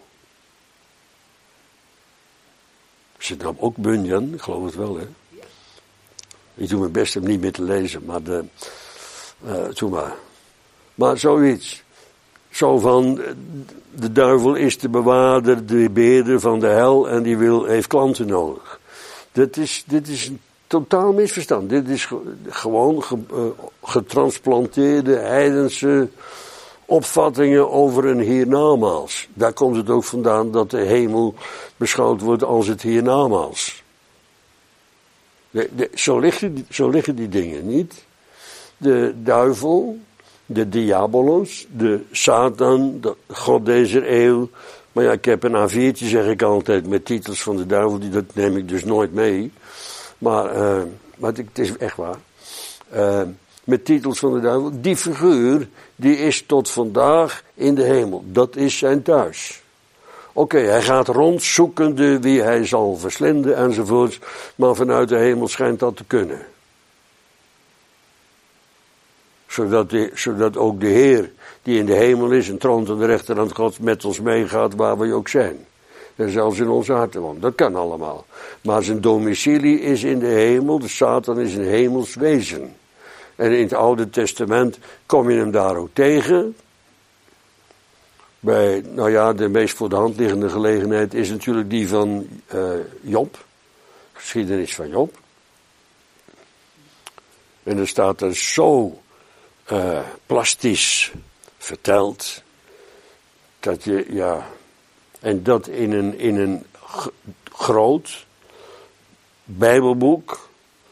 Zit nou ook Bunyan? Ik geloof het wel, hè? Ik doe mijn best om niet meer te lezen, maar doe maar. Maar zoiets. Zo van, de duivel is de bewaarder, de beheerder van de hel en die heeft klanten nodig. Dit is een totaal misverstand. Dit is gewoon getransplanteerde heidense opvattingen over een hiernamaals. Daar komt het ook vandaan dat de hemel beschouwd wordt als het hiernamaals. Zo liggen die dingen niet. De duivel, de diabolos, de Satan, de god deze eeuw. Maar ja, ik heb een A4'tje, zeg ik altijd, met titels van de duivel, dat neem ik dus nooit mee. Maar het is echt waar. Met titels van de duivel. Die figuur, die is tot vandaag in de hemel. Dat is zijn thuis. Oké, hij gaat rond zoekende wie hij zal verslinden enzovoorts. Maar vanuit de hemel schijnt dat te kunnen. Zodat ook de Heer die in de hemel is en troont aan de rechterhand Gods met ons meegaat waar we ook zijn. En zelfs in onze harten woont. Dat kan allemaal. Maar zijn domicilie is in de hemel. De Satan is een hemels wezen. En in het Oude Testament kom je hem daar ook tegen. Bij, de meest voor de hand liggende gelegenheid is natuurlijk die van Job. Geschiedenis van Job. En er staat er zo plastisch verteld. Dat je, en dat in een groot Bijbelboek.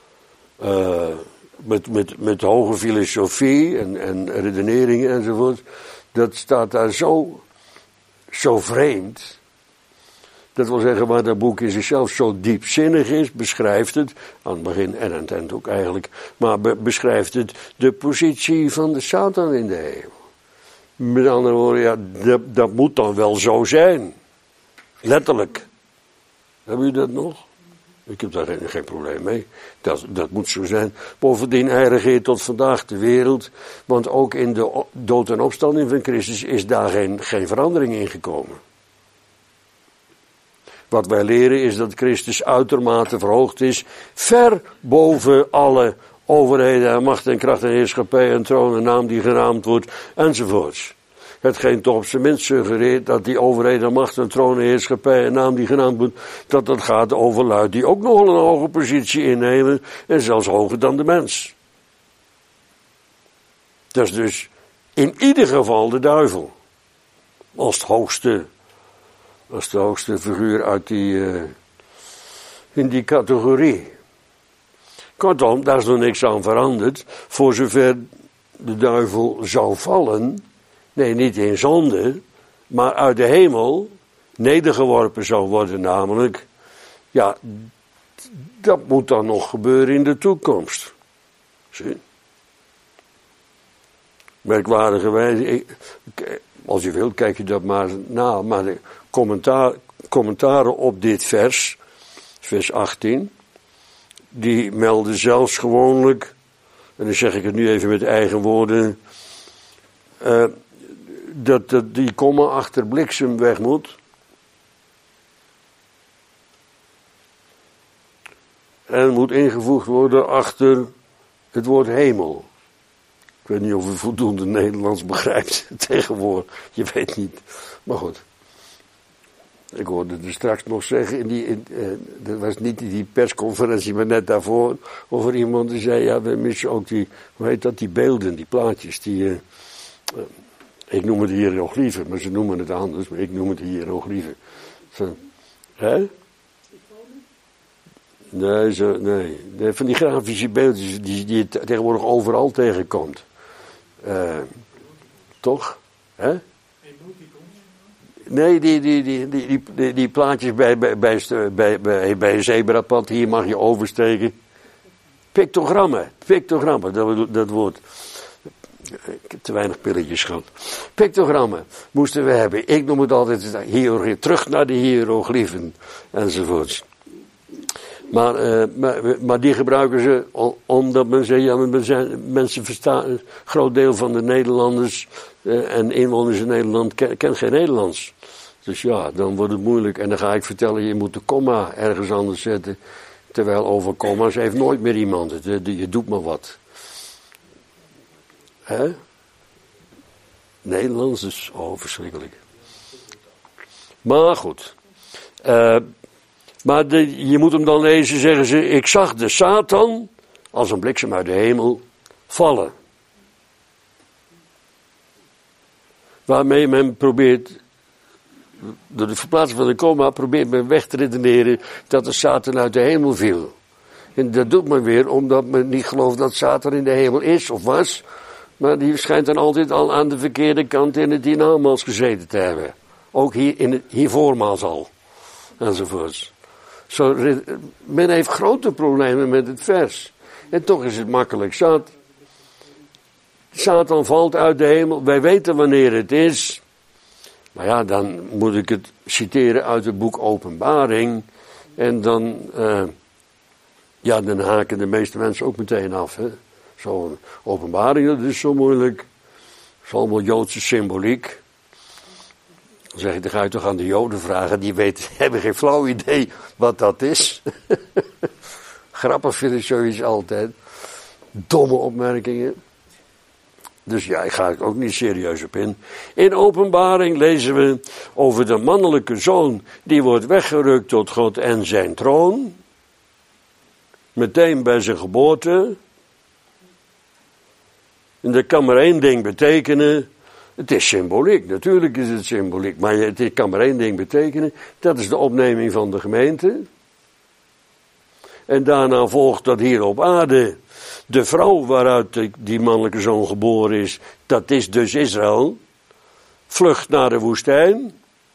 Met hoge filosofie en redeneringen enzovoort. Dat staat daar zo vreemd. Dat wil zeggen, waar dat boek in zichzelf zo diepzinnig is, beschrijft het, aan het begin en aan het eind ook eigenlijk, maar beschrijft het de positie van de Satan in de hemel. Met andere woorden, dat moet dan wel zo zijn. Letterlijk. Hebben jullie dat nog? Ik heb daar geen probleem mee. Dat moet zo zijn. Bovendien, hij regeert tot vandaag de wereld. Want ook in de dood en opstanding van Christus is daar geen verandering in gekomen. Wat wij leren is dat Christus uitermate verhoogd is. Ver boven alle overheden en macht en kracht en heerschappij en troon en naam die genaamd wordt enzovoorts. Hetgeen toch op zijn minst suggereert dat die overheden, macht en troon en heerschappij en naam die genaamd wordt, dat gaat over lui die ook nog een hoge positie innemen en zelfs hoger dan de mens. Dat is dus in ieder geval de duivel. Als de hoogste figuur uit in die categorie. Kortom, daar is nog niks aan veranderd. Voor zover de duivel zou vallen, nee, niet in zonde, maar uit de hemel nedergeworpen zou worden namelijk. Ja, dat moet dan nog gebeuren in de toekomst. Zie? Merkwaardige wijze, als je wilt, kijk je dat maar na, maar de commentaren op dit vers 18, die melden zelfs gewoonlijk, en dan zeg ik het nu even met eigen woorden, dat die komma achter bliksem weg moet. En moet ingevoegd worden achter het woord hemel. Ik weet niet of u voldoende Nederlands begrijpt tegenwoordig. Je weet niet. Maar goed. Ik hoorde er straks nog zeggen, dat was niet in die persconferentie, maar net daarvoor, over iemand die zei, ja, we missen ook die, hoe heet dat, die beelden, die plaatjes, ik noem het hieroglyphen, maar ze noemen het anders, maar ik noem het hieroglyphen. Hè? Nee, van die grafische beeldjes die je tegenwoordig overal tegenkomt. Toch? Hè? Nee, die plaatjes bij een zebrapad, hier mag je oversteken. Pictogrammen, dat woord. Ik heb te weinig pilletjes gehad. Pictogrammen moesten we hebben. Ik noem het altijd terug naar de hieroglyphen enzovoorts. Maar die gebruiken ze omdat men zegt, ja, mensen verstaan, een groot deel van de Nederlanders en inwoners in Nederland kent geen Nederlands. Dus ja, dan wordt het moeilijk. En dan ga ik vertellen, je moet de komma ergens anders zetten. Terwijl over komma's heeft nooit meer iemand het. Je doet maar wat. Hè? Nederlands is verschrikkelijk. Maar goed. Maar je moet hem dan lezen, zeggen ze, ik zag de Satan, als een bliksem uit de hemel, vallen. Waarmee men probeert, door de verplaatsing van de komma, probeert men weg te redeneren dat de Satan uit de hemel viel. En dat doet men weer omdat men niet gelooft dat Satan in de hemel is of was. Maar die schijnt dan altijd al aan de verkeerde kant in het hiernamaals gezeten te hebben. Ook hier voormaals al. Enzovoorts. Men heeft grote problemen met het vers. En toch is het makkelijk zat. Satan valt uit de hemel. Wij weten wanneer het is. Maar ja, dan moet ik het citeren uit het boek Openbaring. En dan haken de meeste mensen ook meteen af. Hè? Zo'n Openbaring, dat is zo moeilijk. Dat is allemaal Joodse symboliek. Dan zeg ik, dan ga je toch aan de Joden vragen, die hebben geen flauw idee wat dat is. Grappig vind ik zoiets altijd. Domme opmerkingen. Dus ja, ik ga er ook niet serieus op in. In Openbaring lezen we over de mannelijke zoon, die wordt weggerukt tot God en zijn troon. Meteen bij zijn geboorte. En dat kan maar één ding betekenen. Het is symboliek, natuurlijk is het symboliek, maar het kan maar één ding betekenen. Dat is de opneming van de gemeente. En daarna volgt dat hier op aarde. De vrouw waaruit die mannelijke zoon geboren is, dat is dus Israël. Vlucht naar de woestijn.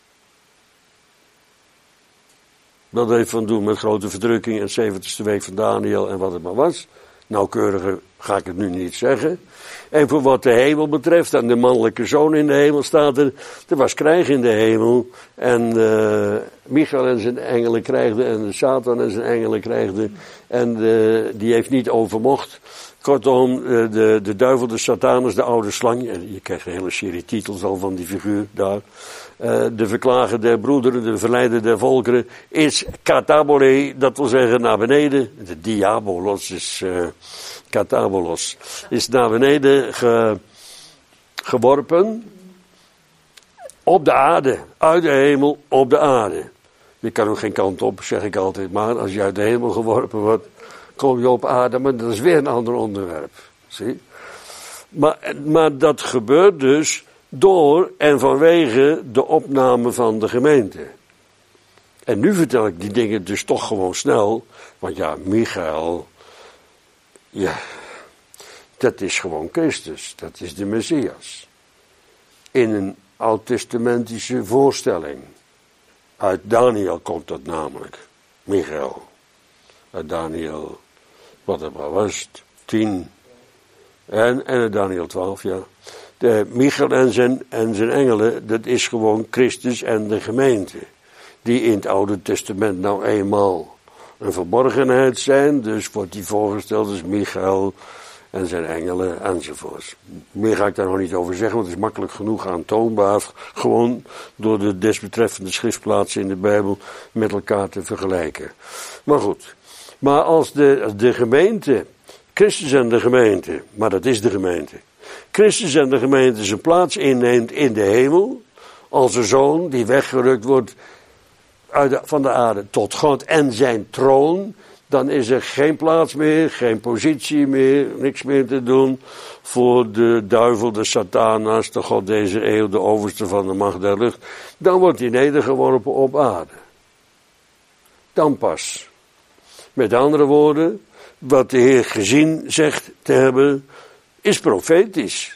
Dat heeft van doen met grote verdrukking en 70ste week van Daniel en wat het maar was. Nauwkeuriger ga ik het nu niet zeggen. En voor wat de hemel betreft, en de mannelijke zoon in de hemel staat er was krijg in de hemel. En Michael en zijn engelen krijgden, en de Satan en zijn engelen krijgden. En die heeft niet overmocht. Kortom, de duivel, de Satanus, de oude slang. Je krijgt een hele serie titels al van die figuur daar. De verklager der broederen, de verleider der volkeren, is katabole, dat wil zeggen naar beneden. De diabolos is katabolos. Is naar beneden geworpen. Op de aarde, uit de hemel, op de aarde. Je kan ook geen kant op, zeg ik altijd maar. Als je uit de hemel geworpen wordt, kom je op aarde, maar dat is weer een ander onderwerp. Zie? Maar dat gebeurt dus door en vanwege de opname van de gemeente. En nu vertel ik die dingen dus toch gewoon snel. Want ja, Michael, ja, dat is gewoon Christus. Dat is de Messias. In een oud-testamentische voorstelling. Uit Daniel komt dat namelijk. Michael. Uit Daniel, wat het maar was, 10. En uit Daniel 12, ja. Michael en zijn engelen, dat is gewoon Christus en de gemeente. Die in het Oude Testament nou eenmaal een verborgenheid zijn. Dus wordt die voorgesteld als Michael en zijn engelen enzovoorts. Meer ga ik daar nog niet over zeggen, want het is makkelijk genoeg aantoonbaar, gewoon door de desbetreffende schriftplaatsen in de Bijbel met elkaar te vergelijken. Maar goed, maar als de gemeente, Christus en de gemeente, maar dat is de gemeente, Christus en de gemeente zijn plaats inneemt in de hemel, als een zoon die weggerukt wordt van de aarde tot God en zijn troon, dan is er geen plaats meer, geen positie meer, niks meer te doen voor de duivel, de Satanas, de God deze eeuw, de overste van de macht der lucht. Dan wordt hij nedergeworpen op aarde. Dan pas. Met andere woorden, wat de Heer gezien zegt te hebben, is profetisch.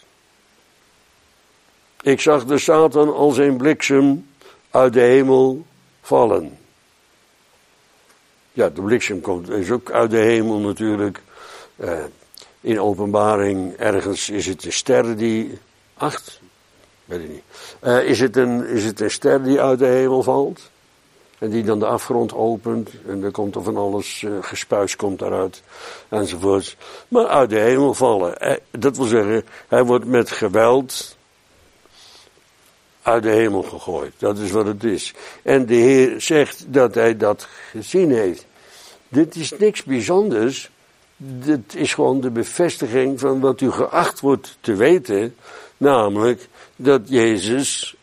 Ik zag de Satan als een bliksem uit de hemel vallen. Ja, de bliksem is ook uit de hemel natuurlijk. In Openbaring ergens is het een ster die... 8? Weet ik niet. Is het een ster die uit de hemel valt? En die dan de afgrond opent. En er komt er van alles, gespuis komt daaruit. Enzovoorts. Maar uit de hemel vallen. Dat wil zeggen, hij wordt met geweld uit de hemel gegooid. Dat is wat het is. En de Heer zegt dat hij dat gezien heeft. Dit is niks bijzonders. Dit is gewoon de bevestiging van wat u geacht wordt te weten. Namelijk dat Jezus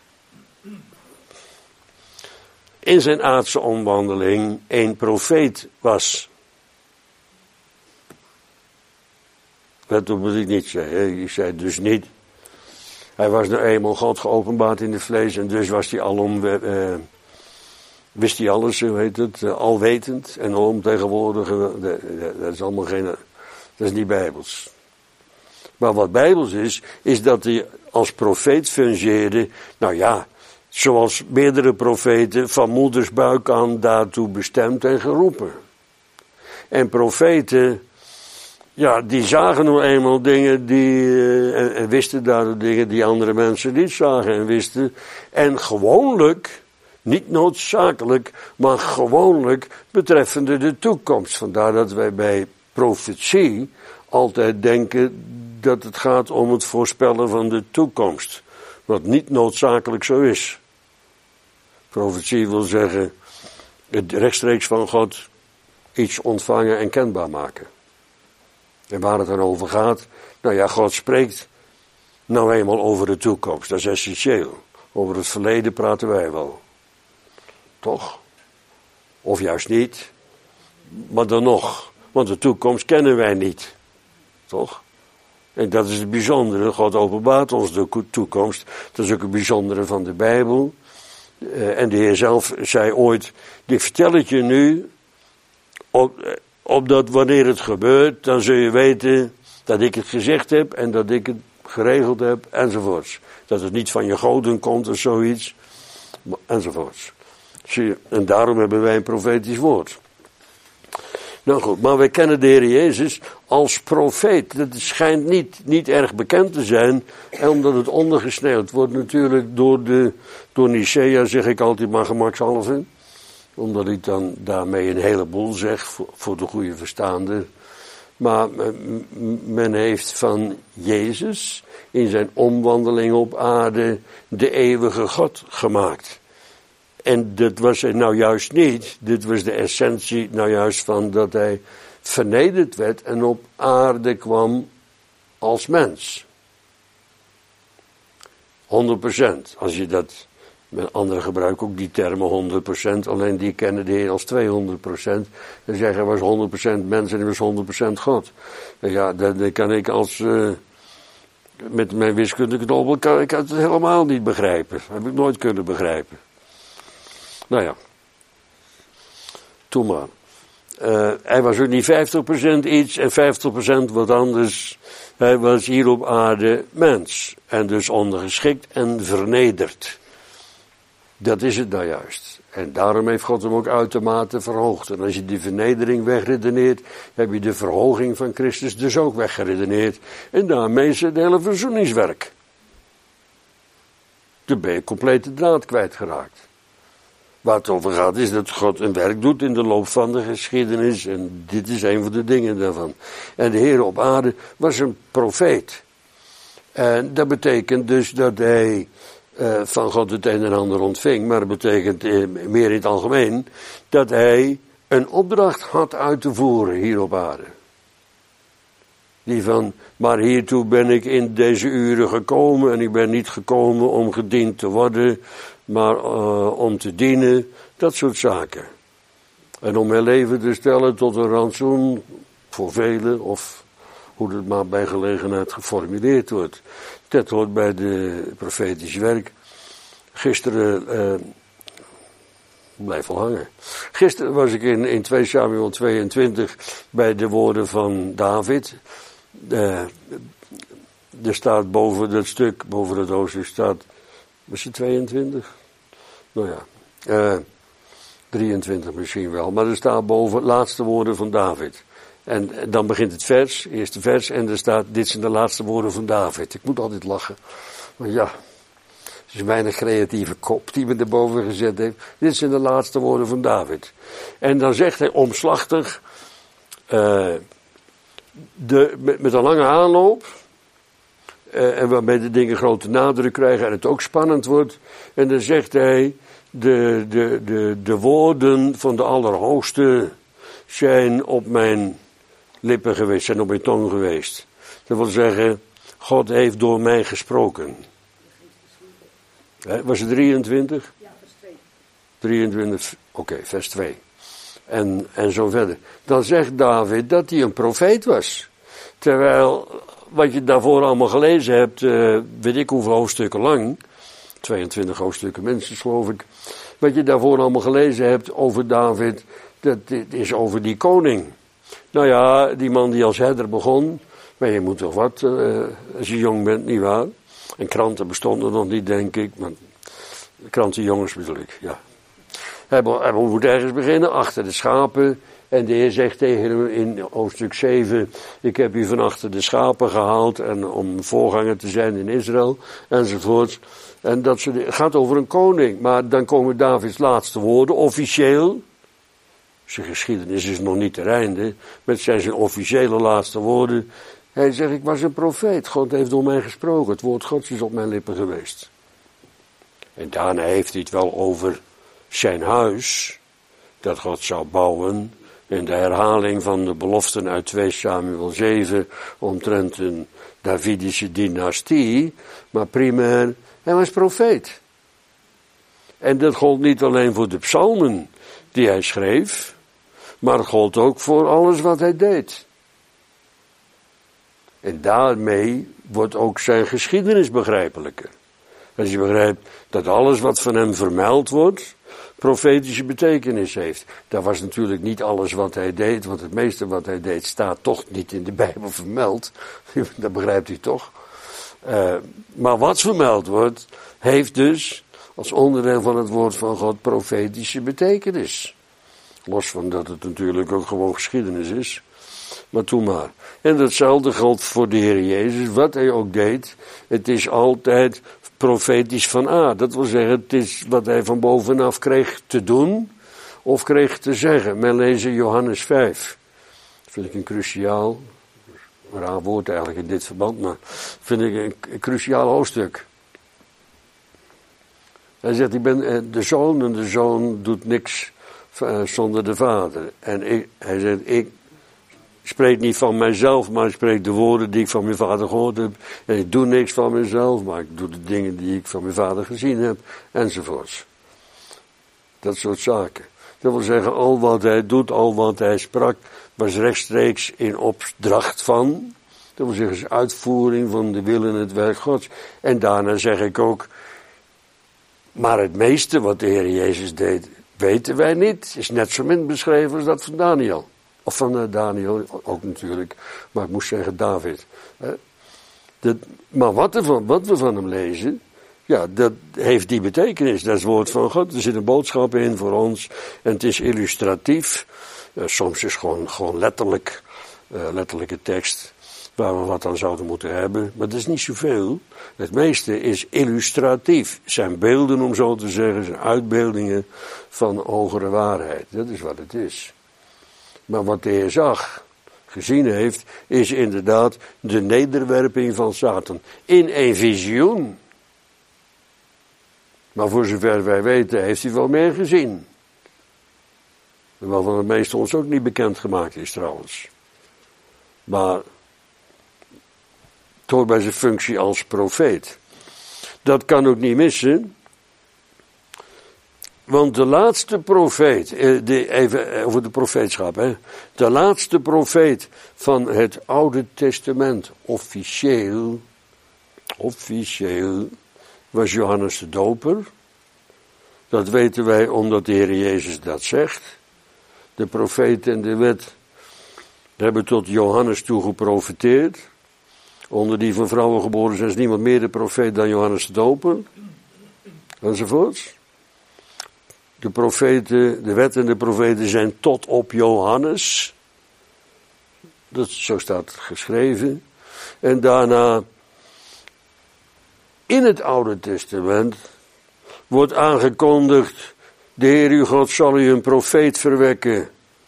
in zijn aardse omwandeling een profeet was. Dat moet ik niet zeggen. Ik zei dus niet. Hij was nou eenmaal God geopenbaard in het vlees en dus was hij wist hij alles, hoe heet het, alwetend en alomtegenwoordig. Dat is allemaal dat is niet bijbels. Maar wat bijbels is dat hij als profeet fungeerde, nou ja, zoals meerdere profeten van moeders buik aan daartoe bestemd en geroepen. En profeten, ja, die zagen nou eenmaal dingen en wisten daardoor dingen die andere mensen niet zagen en wisten. En gewoonlijk, niet noodzakelijk, maar gewoonlijk betreffende de toekomst. Vandaar dat wij bij profetie altijd denken dat het gaat om het voorspellen van de toekomst. Wat niet noodzakelijk zo is. Profetie wil zeggen, het rechtstreeks van God iets ontvangen en kenbaar maken. En waar het dan over gaat, nou ja, God spreekt nou eenmaal over de toekomst. Dat is essentieel. Over het verleden praten wij wel. Toch? Of juist niet. Maar dan nog. Want de toekomst kennen wij niet. Toch? En dat is het bijzondere. God openbaart ons de toekomst. Dat is ook het bijzondere van de Bijbel. En de Heer zelf zei ooit, ik vertel het je nu, opdat wanneer het gebeurt, dan zul je weten dat ik het gezegd heb en dat ik het geregeld heb, enzovoorts. Dat het niet van je goden komt of zoiets, enzovoorts. Zie je? En daarom hebben wij een profetisch woord. Nou goed, maar wij kennen de Heer Jezus als profeet. Dat schijnt niet erg bekend te zijn, en omdat het ondergesneeuwd wordt natuurlijk door Nicea, zeg ik altijd maar gemakshalve. Omdat ik dan daarmee een heleboel zeg, voor de goede verstaande. Maar men heeft van Jezus in zijn omwandeling op aarde de eeuwige God gemaakt. En dat was hij nou juist niet. Dit was de essentie nou juist van dat hij vernederd werd en op aarde kwam als mens. 100%. Als je dat, met anderen gebruiken ook die termen 100%, alleen die kennen de Heer als 200%. En zeggen hij was 100% mens en hij was 100% God. En ja, dan kan ik als, met mijn wiskundige dobbel, ik het helemaal niet begrijpen. Dat heb ik nooit kunnen begrijpen. Nou ja, toen maar. Hij was ook niet 50% iets en 50% wat anders. Hij was hier op aarde mens. En dus ondergeschikt en vernederd. Dat is het nou juist. En daarom heeft God hem ook uitermate verhoogd. En als je die vernedering wegredeneert, heb je de verhoging van Christus dus ook weggeredeneerd. En daarmee is het hele verzoeningswerk. Dan ben je compleet de draad kwijtgeraakt. Waar het over gaat is dat God een werk doet in de loop van de geschiedenis. En dit is een van de dingen daarvan. En de Heer op aarde was een profeet. En dat betekent dus dat hij van God het een en ander ontving. Maar dat betekent meer in het algemeen dat hij een opdracht had uit te voeren hier op aarde. Die van, maar hiertoe ben ik in deze uren gekomen en ik ben niet gekomen om gediend te worden, maar om te dienen, dat soort zaken. En om mijn leven te stellen tot een rantsoen voor velen, of hoe het maar bij gelegenheid geformuleerd wordt. Dat hoort bij de profetisch werk. Gisteren, blijf wel hangen. Gisteren was ik in 2 Samuel 22 bij de woorden van David. Er staat boven dat stuk, boven het hoofdstuk staat, was het 22? Nou ja, 23 misschien wel. Maar er staat boven laatste woorden van David. En dan begint het vers, eerste vers, en er staat, dit zijn de laatste woorden van David. Ik moet altijd lachen. Maar ja, het is een weinig creatieve kop die me erboven gezet heeft. Dit zijn de laatste woorden van David. En dan zegt hij omslachtig, met een lange aanloop, en waarbij de dingen grote nadruk krijgen en het ook spannend wordt. En dan zegt hij, de woorden van de Allerhoogste zijn op mijn lippen geweest, zijn op mijn tong geweest. Dat wil zeggen, God heeft door mij gesproken. Was het 23? Ja, vers 2. 23, oké, vers 2. En zo verder. Dan zegt David dat hij een profeet was. Terwijl, wat je daarvoor allemaal gelezen hebt, weet ik hoeveel hoofdstukken lang, 22 hoofdstukken minstens geloof ik, wat je daarvoor allemaal gelezen hebt over David, dat is over die koning. Nou ja, die man die als herder begon, maar je moet toch wat, als je jong bent, nietwaar? En kranten bestonden nog niet, denk ik, maar krantenjongens bedoel ik, ja. Hij moet ergens beginnen, achter de schapen. En de Heer zegt tegen hem in hoofdstuk 7, ik heb u van achter de schapen gehaald en om voorganger te zijn in Israël, enzovoort. En het gaat over een koning, maar dan komen Davids laatste woorden, officieel. Zijn geschiedenis is nog niet ten einde, maar het zijn zijn officiële laatste woorden. Hij zegt, ik was een profeet, God heeft door mij gesproken, het woord Gods is op mijn lippen geweest. En daarna heeft hij het wel over zijn huis, dat God zou bouwen, in de herhaling van de beloften uit 2 Samuel 7, omtrent een Davidische dynastie, maar primair, hij was profeet. En dat gold niet alleen voor de psalmen die hij schreef, maar het gold ook voor alles wat hij deed. En daarmee wordt ook zijn geschiedenis begrijpelijker. Als je begrijpt dat alles wat van hem vermeld wordt, profetische betekenis heeft. Dat was natuurlijk niet alles wat hij deed, want het meeste wat hij deed staat toch niet in de Bijbel vermeld. Dat begrijpt u toch? Maar wat vermeld wordt, heeft dus als onderdeel van het woord van God profetische betekenis. Los van dat het natuurlijk ook gewoon geschiedenis is. Maar toen maar. En datzelfde geldt voor de Heer Jezus, wat hij ook deed. Het is altijd profetisch van aard. Dat wil zeggen, het is wat hij van bovenaf kreeg te doen, of kreeg te zeggen. Men lezen Johannes 5. Dat vind ik een cruciaal, een raar woord eigenlijk in dit verband, maar vind ik een cruciaal hoofdstuk. Hij zegt, ik ben de zoon en de zoon doet niks zonder de vader. En hij zegt, ik spreek niet van mijzelf, maar ik spreek de woorden die ik van mijn vader gehoord heb. En ik doe niks van mezelf, maar ik doe de dingen die ik van mijn vader gezien heb, enzovoorts. Dat soort zaken. Dat wil zeggen, al wat hij doet, al wat hij sprak, was rechtstreeks in opdracht van. Dat wil zeggen, uitvoering van de wil en het werk Gods. En daarna zeg ik ook, maar het meeste wat de Heer Jezus deed, weten wij niet. Is net zo min beschreven als dat van Daniel. Of van Daniel ook natuurlijk, maar ik moest zeggen David. Maar wat we van hem lezen, ja, dat heeft die betekenis. Dat is het woord van God. Er zit een boodschap in voor ons en het is illustratief. Soms is gewoon letterlijke tekst. waar we wat aan zouden moeten hebben. Maar dat is niet zoveel. Het meeste is illustratief. Het zijn beelden, om zo te zeggen, zijn uitbeeldingen van hogere waarheid. Dat is wat het is. Maar wat de Heer gezien heeft, is inderdaad de nederwerping van Satan. In een visioen. Maar voor zover wij weten, heeft hij wel meer gezien. Waarvan het meeste ons ook niet bekend gemaakt is trouwens. Maar het hoort bij zijn functie als profeet. Dat kan ook niet missen. Want de laatste profeet, even over de profeetschap, hè. De laatste profeet van het Oude Testament, officieel, was Johannes de Doper. Dat weten wij omdat de Heer Jezus dat zegt. De profeet en de wet hebben tot Johannes toe geprofeteerd. Onder die van vrouwen geboren zijn is niemand meer de profeet dan Johannes de Doper. Enzovoorts. De profeten, de wet en de profeten zijn tot op Johannes. Zo staat het geschreven. En daarna, in het Oude Testament, wordt aangekondigd, de Heer uw God zal u een profeet verwekken.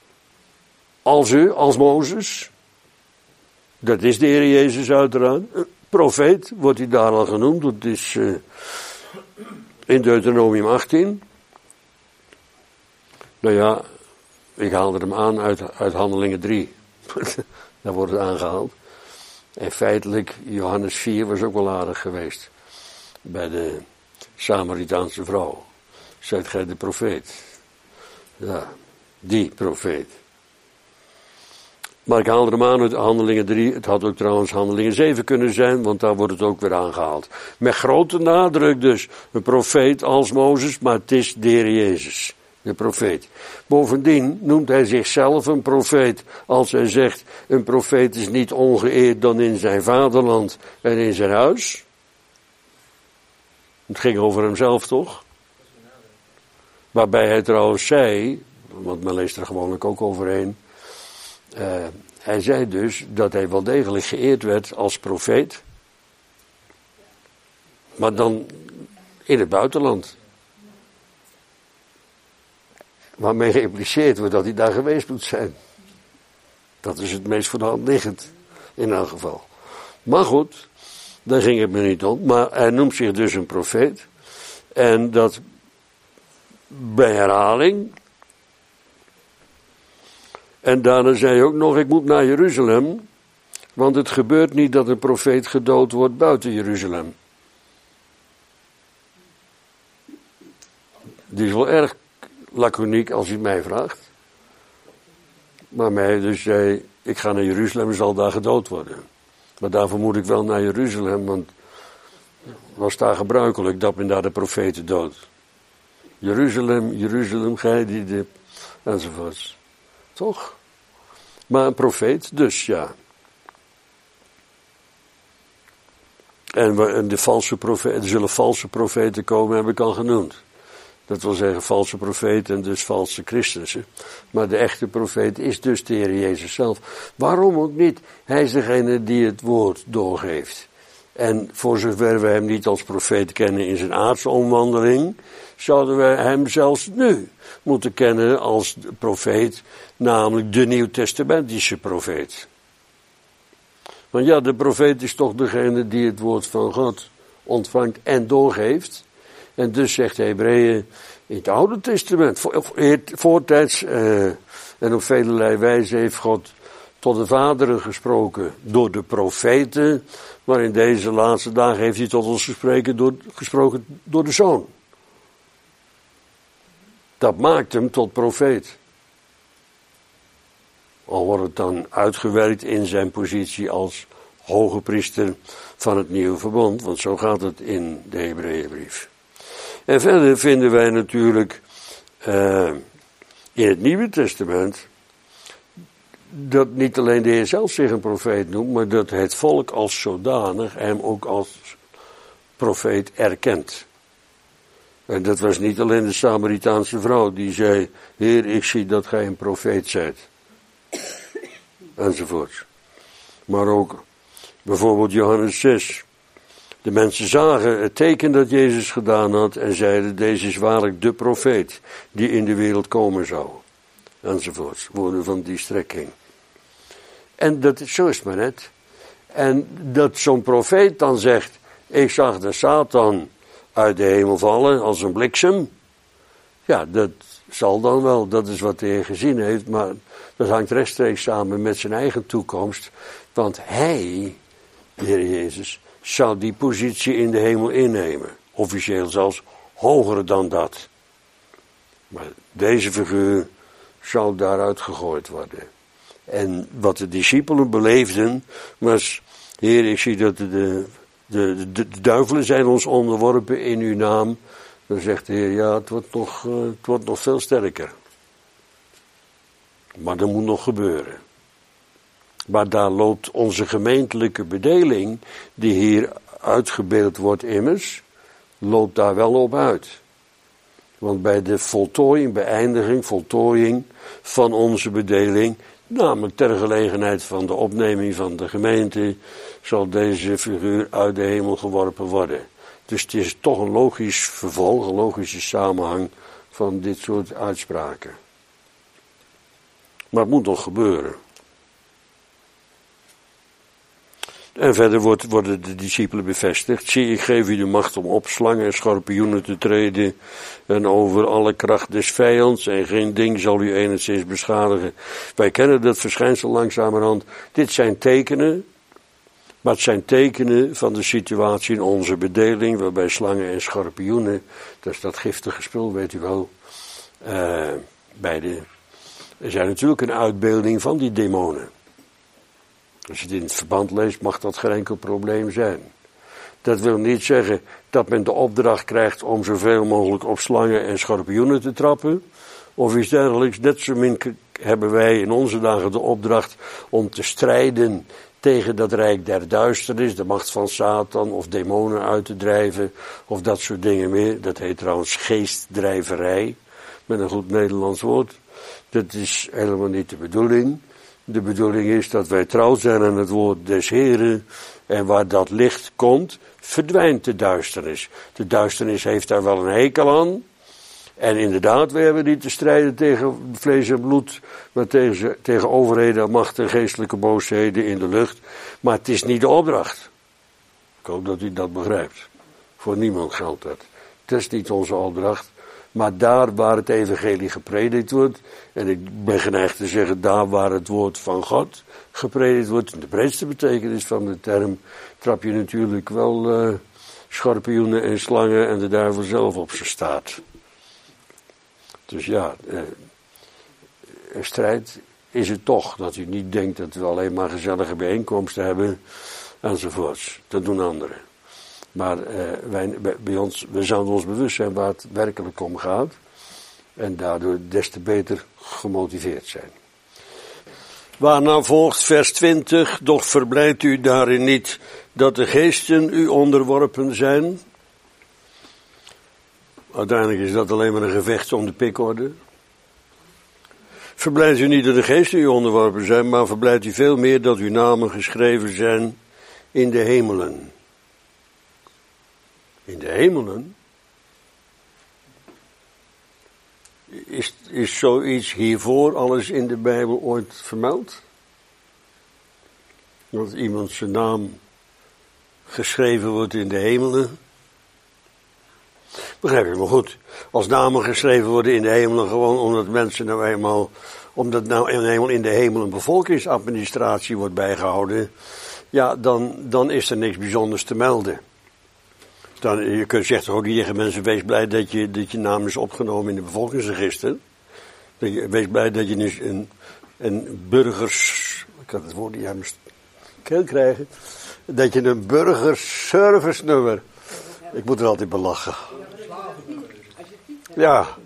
Als Mozes. Dat is de Heer Jezus uiteraard. Profeet wordt hij daar al genoemd. Dat is in Deuteronomium 18. Nou ja, ik haalde hem aan uit Handelingen 3. Daar wordt het aangehaald. En feitelijk, Johannes 4 was ook wel aardig geweest. Bij de Samaritaanse vrouw. Zijt gij de profeet? Ja, die profeet. Maar ik haalde hem aan uit Handelingen 3. Het had ook trouwens Handelingen 7 kunnen zijn, want daar wordt het ook weer aangehaald. Met grote nadruk dus. Een profeet als Mozes, maar het is de Heer Jezus. De profeet. Bovendien noemt hij zichzelf een profeet als hij zegt, een profeet is niet ongeëerd dan in zijn vaderland en in zijn huis. Het ging over hemzelf toch? Waarbij hij trouwens zei, want men leest er gewoonlijk ook overheen, hij zei dus dat hij wel degelijk geëerd werd als profeet, maar dan in het buitenland. Waarmee geïmpliceerd wordt dat hij daar geweest moet zijn. Dat is het meest voor de hand liggend, in elk geval. Maar goed, daar ging het me niet om. Maar hij noemt zich dus een profeet. En dat bij herhaling. En daarna zei hij ook nog, ik moet naar Jeruzalem. Want het gebeurt niet dat een profeet gedood wordt buiten Jeruzalem. Die is wel erg laconiek als hij mij vraagt. Maar mij dus zei, ik ga naar Jeruzalem en zal daar gedood worden. Maar daarvoor moet ik wel naar Jeruzalem, want was daar gebruikelijk dat men daar de profeten doodt. Jeruzalem, Jeruzalem, gij die de... enzovoorts. Toch? Maar een profeet, dus ja. En de valse profeten, er zullen valse profeten komen, heb ik al genoemd. Dat wil zeggen valse profeten en dus valse christenen. Maar de echte profeet is dus de Heer Jezus zelf. Waarom ook niet? Hij is degene die het woord doorgeeft. En voor zover we hem niet als profeet kennen in zijn aardse omwandeling, zouden we hem zelfs nu moeten kennen als profeet, namelijk de Nieuwtestamentische profeet. Want ja, de profeet is toch degene die het woord van God ontvangt en doorgeeft. En dus zegt de Hebreeën in het Oude Testament, voortijds en op velelei wijze heeft God tot de vaderen gesproken door de profeten, maar in deze laatste dagen heeft hij tot ons gesproken door de Zoon. Dat maakt hem tot profeet. Al wordt het dan uitgewerkt in zijn positie als hoge priester van het nieuwe verbond, want zo gaat het in de Hebreeënbrief. En verder vinden wij natuurlijk in het Nieuwe Testament dat niet alleen de Heer zelf zich een profeet noemt, maar dat het volk als zodanig hem ook als profeet erkent. En dat was niet alleen de Samaritaanse vrouw die zei, Heer, ik zie dat gij een profeet zijt. Enzovoort. Maar ook Bijvoorbeeld Johannes 6. De mensen zagen het teken dat Jezus gedaan had en zeiden, deze is waarlijk de profeet die in de wereld komen zou. Enzovoorts, woorden van die strekking. En zo is het maar net. En dat zo'n profeet dan zegt, ik zag de Satan uit de hemel vallen als een bliksem. Ja, dat zal dan wel, dat is wat hij gezien heeft, maar dat hangt rechtstreeks samen met zijn eigen toekomst. Want hij, de Heer Jezus, zou die positie in de hemel innemen. Officieel zelfs hoger dan dat. Maar deze figuur zal daaruit gegooid worden. En wat de discipelen beleefden was, Heer, ik zie dat de duivelen zijn ons onderworpen in uw naam. Dan zegt de Heer, ja, het wordt nog veel sterker. Maar dat moet nog gebeuren. Maar daar loopt onze gemeentelijke bedeling, die hier uitgebeeld wordt immers, loopt daar wel op uit. Want bij de voltooiing van onze bedeling, namelijk ter gelegenheid van de opneming van de gemeente, zal deze figuur uit de hemel geworpen worden. Dus het is toch een logisch vervolg, een logische samenhang van dit soort uitspraken. Maar het moet nog gebeuren. En verder worden de discipelen bevestigd. Zie, ik geef u de macht om op slangen en schorpioenen te treden. En over alle kracht des vijands. En geen ding zal u enigszins beschadigen. Wij kennen dat verschijnsel langzamerhand. Dit zijn tekenen. Maar het zijn tekenen van de situatie in onze bedeling. Waarbij slangen en schorpioenen. Dat is dat giftige spul, weet u wel. Er zijn natuurlijk een uitbeelding van die demonen. Als je het in het verband leest, mag dat geen enkel probleem zijn. Dat wil niet zeggen dat men de opdracht krijgt om zoveel mogelijk op slangen en schorpioenen te trappen. Of iets dergelijks. Net zo min hebben wij in onze dagen de opdracht om te strijden tegen dat rijk der duisternis, de macht van Satan of demonen uit te drijven of dat soort dingen meer. Dat heet trouwens geestdrijverij, met een goed Nederlands woord. Dat is helemaal niet de bedoeling. De bedoeling is dat wij trouw zijn aan het woord des Heren. En waar dat licht komt, verdwijnt de duisternis. De duisternis heeft daar wel een hekel aan. En inderdaad, we hebben niet te strijden tegen vlees en bloed. Maar tegen overheden, macht en geestelijke boosheden in de lucht. Maar het is niet de opdracht. Ik hoop dat u dat begrijpt. Voor niemand geldt dat. Het is niet onze opdracht. Maar daar waar het evangelie gepredikt wordt, en ik ben geneigd te zeggen, daar waar het woord van God gepredikt wordt, in de breedste betekenis van de term, trap je natuurlijk wel schorpioenen en slangen en de duivel zelf op zijn staart. Dus ja, een strijd is het toch, dat u niet denkt dat we alleen maar gezellige bijeenkomsten hebben, enzovoorts. Dat doen anderen. Maar we zouden ons bewust zijn waar het werkelijk om gaat. En daardoor des te beter gemotiveerd zijn. Waarna volgt vers 20. Doch verblijdt u daarin niet dat de geesten u onderworpen zijn. Uiteindelijk is dat alleen maar een gevecht om de pikorde. Verblijdt u niet dat de geesten u onderworpen zijn, maar verblijdt u veel meer dat uw namen geschreven zijn in de hemelen. In de hemelen? Is zoiets hiervoor alles in de Bijbel ooit vermeld? Dat iemand zijn naam geschreven wordt in de hemelen? Begrijp je me goed? Als namen geschreven worden in de hemelen gewoon omdat mensen nou eenmaal, omdat nou eenmaal in de hemel een bevolkingsadministratie wordt bijgehouden, ja, dan is er niks bijzonders te melden. Dan, je kunt zeggen, tegen mensen, wees blij dat je naam is opgenomen in de bevolkingsregister. Wees blij dat je een burgers, ik had het woord niet aan mijn keel krijgen, dat je een burgerservice nummer, ik moet er altijd bij lachen. Ja,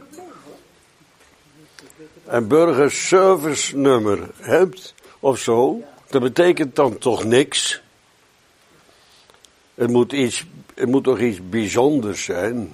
een burgerservice nummer hebt of zo, dat betekent dan toch niks. Het moet toch iets bijzonders zijn.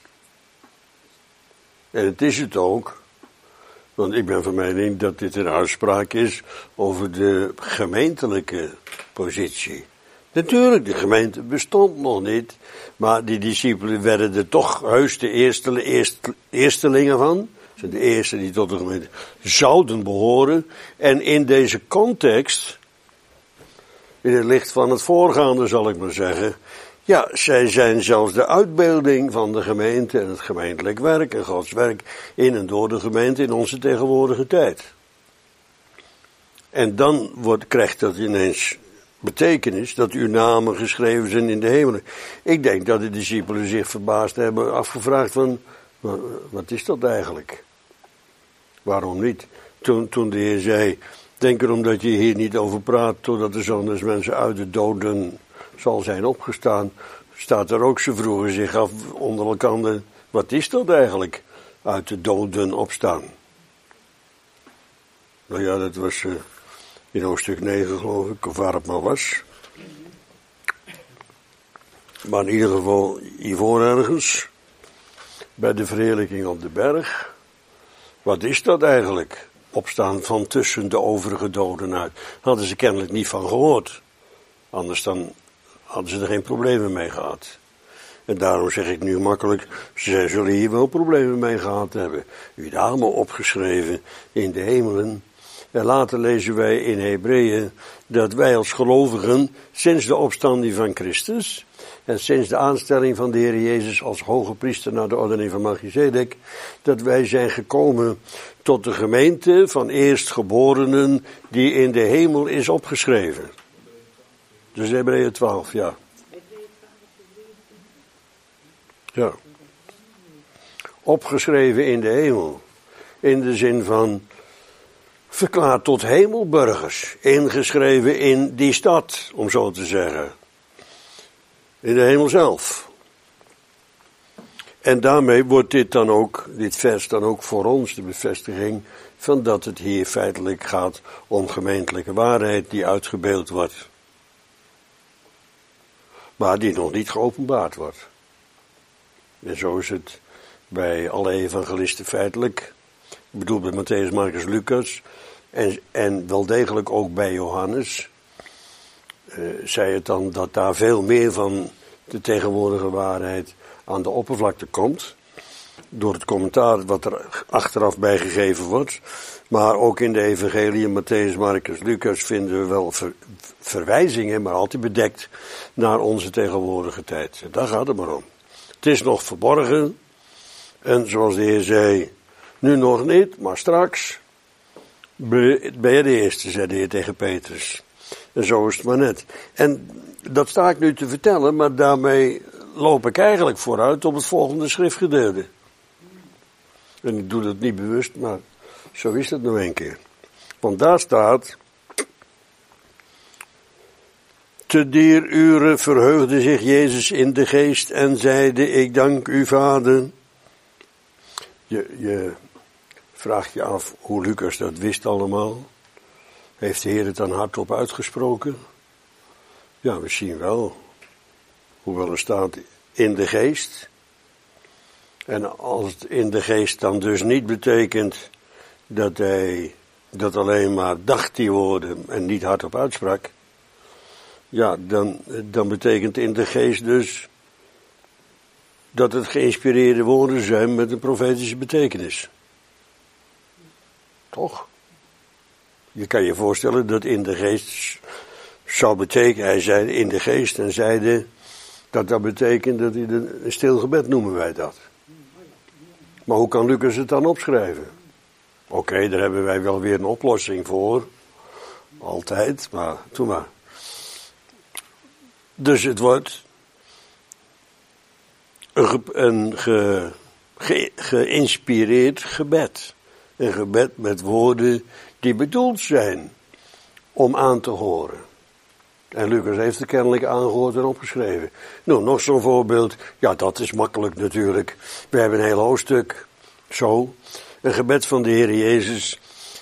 En het is het ook. Want ik ben van mening dat dit een uitspraak is over de gemeentelijke positie. Natuurlijk, de gemeente bestond nog niet, maar die discipelen werden er toch heus de eerstelingen van. Dat zijn de eerste die tot de gemeente zouden behoren. En in deze context, in het licht van het voorgaande zal ik maar zeggen, ja, zij zijn zelfs de uitbeelding van de gemeente en het gemeentelijk werk en Gods werk in en door de gemeente in onze tegenwoordige tijd. En dan krijgt dat ineens betekenis dat uw namen geschreven zijn in de hemelen. Ik denk dat de discipelen zich verbaasd hebben afgevraagd van, wat is dat eigenlijk? Waarom niet? Toen de Heer zei, denk erom dat je hier niet over praat, totdat de Zoon des Mensen uit de doden zal zijn opgestaan, staat er ook, ze vroegen zich af onder elkaar, wat is dat eigenlijk? Uit de doden opstaan. Nou ja, dat was in hoofdstuk 9 geloof ik, of waar het maar was. Maar in ieder geval hiervoor ergens, bij de verheerlijking op de berg. Wat is dat eigenlijk? Opstaan van tussen de overige doden uit. Hadden ze kennelijk niet van gehoord. Anders dan hadden ze er geen problemen mee gehad. En daarom zeg ik nu makkelijk, ze zullen hier wel problemen mee gehad hebben. Uw namen opgeschreven in de hemelen. En later lezen wij in Hebreeën dat wij als gelovigen sinds de opstanding van Christus en sinds de aanstelling van de Heer Jezus als hoge priester naar de ordening van Melchizedek, dat wij zijn gekomen tot de gemeente van eerstgeborenen die in de hemel is opgeschreven. Dus Hebreeën 12, ja. Ja. Opgeschreven in de hemel. In de zin van verklaard tot hemelburgers. Ingeschreven in die stad, om zo te zeggen. In de hemel zelf. En daarmee wordt dit vers dan ook voor ons de bevestiging van dat het hier feitelijk gaat om gemeentelijke waarheid die uitgebeeld wordt. Maar die nog niet geopenbaard wordt. En zo is het bij alle evangelisten feitelijk. Ik bedoel bij Matthäus, Marcus, Lucas. En wel degelijk ook bij Johannes. Zei het dan dat daar veel meer van de tegenwoordige waarheid aan de oppervlakte komt. Door het commentaar wat er achteraf bijgegeven wordt. Maar ook in de evangeliën Matthäus, Marcus, Lucas vinden we wel verwijzingen, maar altijd bedekt naar onze tegenwoordige tijd. Daar gaat het maar om. Het is nog verborgen. En zoals de Heer zei, nu nog niet, maar straks ben je de eerste, zei de Heer tegen Petrus. En zo is het maar net. En dat sta ik nu te vertellen, maar daarmee loop ik eigenlijk vooruit op het volgende schriftgedeelte. En ik doe dat niet bewust, maar zo is het nou een keer. Want daar staat, te dier uren verheugde zich Jezus in de geest en zeide, ik dank u, Vader. Je vraagt je af hoe Lucas dat wist allemaal. Heeft de Heer het dan hardop uitgesproken? Ja, misschien wel. Hoewel er staat in de geest. En als het in de geest dan dus niet betekent dat hij dat alleen maar dacht die woorden en niet hardop uitsprak. Ja, dan betekent in de geest dus dat het geïnspireerde woorden zijn met een profetische betekenis. Toch? Je kan je voorstellen dat in de geest zou betekenen, hij zei in de geest en zeide dat betekent dat hij een stil gebed noemen wij dat. Maar hoe kan Lucas het dan opschrijven? Oké, daar hebben wij wel weer een oplossing voor. Altijd, maar doe maar. Dus het wordt een geïnspireerd gebed. Een gebed met woorden die bedoeld zijn om aan te horen. En Lucas heeft het kennelijk aangehoord en opgeschreven. Nou, nog zo'n voorbeeld. Ja, dat is makkelijk natuurlijk. We hebben een heel hoofdstuk. Zo. Een gebed van de Heer Jezus.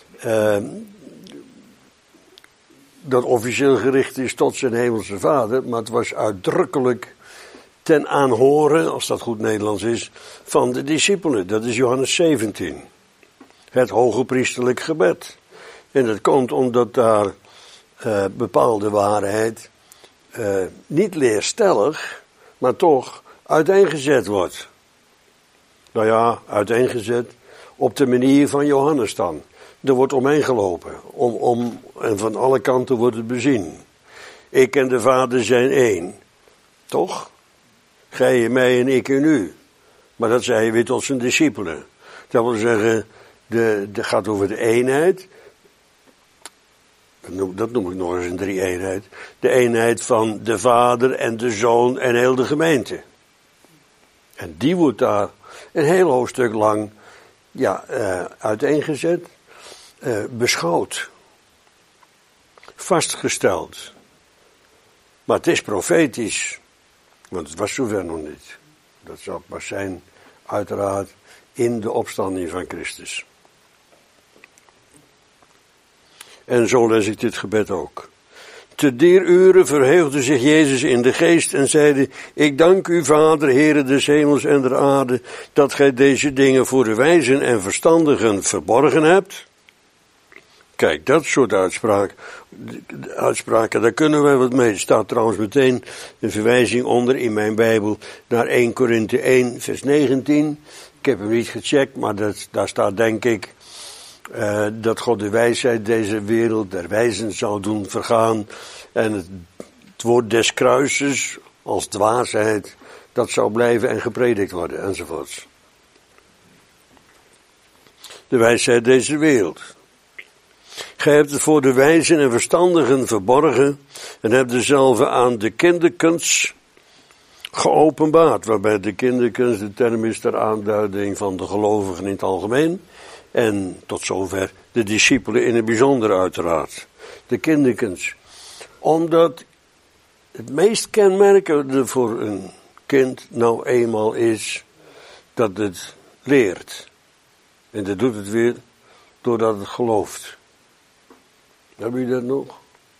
Dat officieel gericht is tot zijn hemelse Vader. Maar het was uitdrukkelijk ten aanhoren, als dat goed Nederlands is, van de discipelen. Dat is Johannes 17. Het hoge priesterlijk gebed. En dat komt omdat daar bepaalde waarheid niet leerstellig, maar toch uiteengezet wordt. Nou ja, uiteengezet op de manier van Johannes dan. Er wordt omheen gelopen, en van alle kanten wordt het bezien. Ik en de Vader zijn één, toch? Gij in mij en ik in u. Maar dat zei hij weer tot zijn discipelen. Dat wil zeggen, dat gaat over de eenheid. Dat noem ik nog eens een drie-eenheid. De eenheid van de Vader en de Zoon en heel de gemeente. En die wordt daar een heel hoofdstuk lang uiteengezet, beschouwd, vastgesteld. Maar het is profetisch, want het was zover nog niet. Dat zou pas zijn, uiteraard, in de opstanding van Christus. En zo lees ik dit gebed ook. Te dier uren verheugde zich Jezus in de geest en zeide: Ik dank u, Vader, Heere des hemels en der aarde, dat gij deze dingen voor de wijzen en verstandigen verborgen hebt. Kijk, dat soort uitspraken, daar kunnen wij wat mee. Er staat trouwens meteen een verwijzing onder in mijn Bijbel naar 1 Korinthe 1, vers 19. Ik heb hem niet gecheckt, maar daar staat denk ik dat God de wijsheid deze wereld der wijzen zou doen vergaan. En het woord des kruises als dwaasheid, dat zou blijven en gepredikt worden, enzovoorts. De wijsheid deze wereld. Gij hebt het voor de wijzen en verstandigen verborgen en hebt dezelfde aan de kinderkens geopenbaard. Waarbij de kinderkens de term is ter aanduiding van de gelovigen in het algemeen. En tot zover de discipelen in het bijzonder uiteraard. De kinderkens. Omdat het meest kenmerkende voor een kind nou eenmaal is dat het leert. En dat doet het weer doordat het gelooft. Hebben jullie dat nog?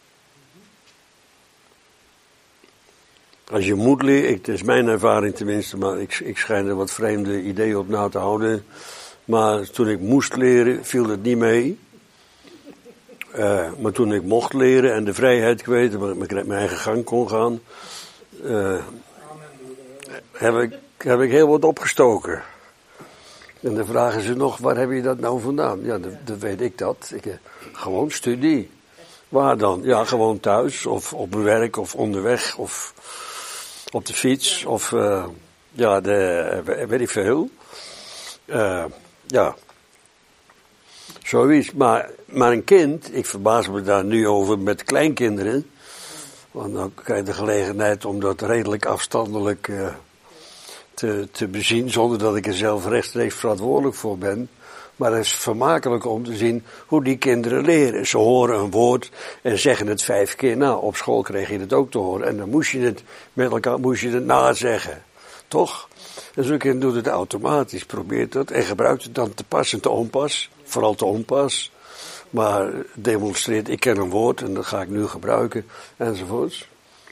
Als je moet leren, het is mijn ervaring tenminste, maar ik schijn er wat vreemde ideeën op na te houden. Maar toen ik moest leren, viel het niet mee. Maar toen ik mocht leren en de vrijheid kweet, en mijn eigen gang kon gaan, heb ik heel wat opgestoken. En dan vragen ze nog, waar heb je dat nou vandaan? Ja, dan weet ik dat. Gewoon studie. Waar dan? Ja, gewoon thuis, of op mijn werk, of onderweg, of op de fiets, of weet ik veel. Ja, zoiets. Maar een kind, ik verbaas me daar nu over met kleinkinderen, want dan krijg je de gelegenheid om dat redelijk afstandelijk te bezien, zonder dat ik er zelf rechtstreeks verantwoordelijk voor ben. Maar het is vermakelijk om te zien hoe die kinderen leren. Ze horen een woord en zeggen het 5 keer na. Op school kreeg je het ook te horen. En dan moest je het met elkaar nazeggen. Toch? En zo'n kind doet het automatisch, probeert dat. En gebruikt het dan te pas en te onpas. Vooral te onpas. Maar demonstreert, ik ken een woord en dat ga ik nu gebruiken. Enzovoorts.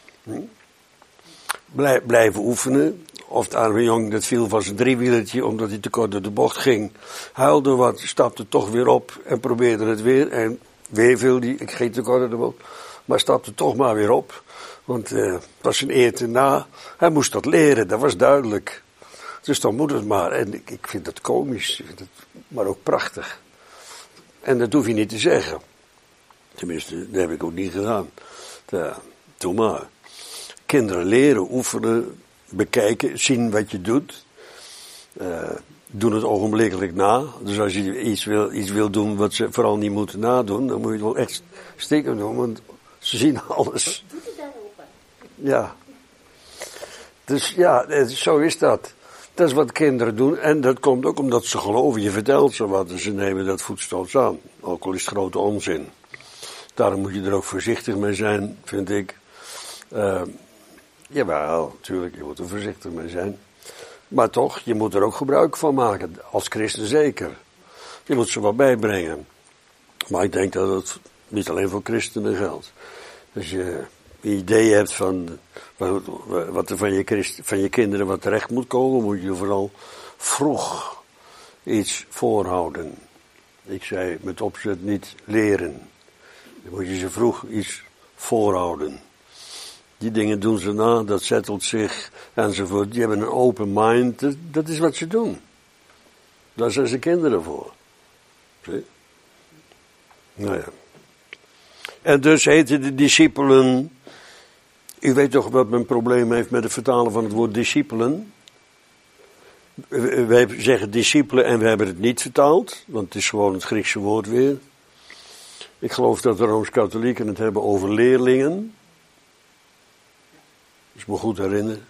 Blijven oefenen. Of de arme jong, dat viel van zijn driewielertje omdat hij te kort door de bocht ging. Huilde wat, stapte toch weer op en probeerde het weer. En weer viel hij, ik ging te kort door de bocht, maar stapte toch maar weer op. Want het was een eer te na. Hij moest dat leren, dat was duidelijk. Dus dan moet het maar. En ik vind dat komisch, maar ook prachtig. En dat hoef je niet te zeggen. Tenminste, dat heb ik ook niet gedaan. Doe maar. Kinderen leren, oefenen, bekijken, zien wat je doet. Doen het ogenblikkelijk na. Dus als je iets wil doen wat ze vooral niet moeten nadoen, dan moet je het wel echt stiekem doen, want ze zien alles. Doet het daarop? Ja. Dus ja, zo is dat. Dat is wat kinderen doen. En dat komt ook omdat ze geloven. Je vertelt ze wat en ze nemen dat voetstoots aan. Ook al is het grote onzin. Daarom moet je er ook voorzichtig mee zijn, vind ik. Jawel, natuurlijk, je moet er voorzichtig mee zijn. Maar toch, je moet er ook gebruik van maken. Als christen zeker. Je moet ze wat bijbrengen. Maar ik denk dat het niet alleen voor christenen geldt. Als je een idee hebt van wat er van je kinderen wat terecht moet komen, moet je vooral vroeg iets voorhouden. Ik zei met opzet niet leren. Dan moet je ze vroeg iets voorhouden. Die dingen doen ze na, dat settelt zich enzovoort. Die hebben een open mind, dat is wat ze doen. Daar zijn ze kinderen voor. Zie? Nou ja. En dus heten de discipelen. U weet toch wat mijn probleem heeft met het vertalen van het woord discipelen? Wij zeggen discipelen en we hebben het niet vertaald, want het is gewoon het Griekse woord weer. Ik geloof dat de Rooms-Katholieken het hebben over leerlingen. Dat is me goed herinneren.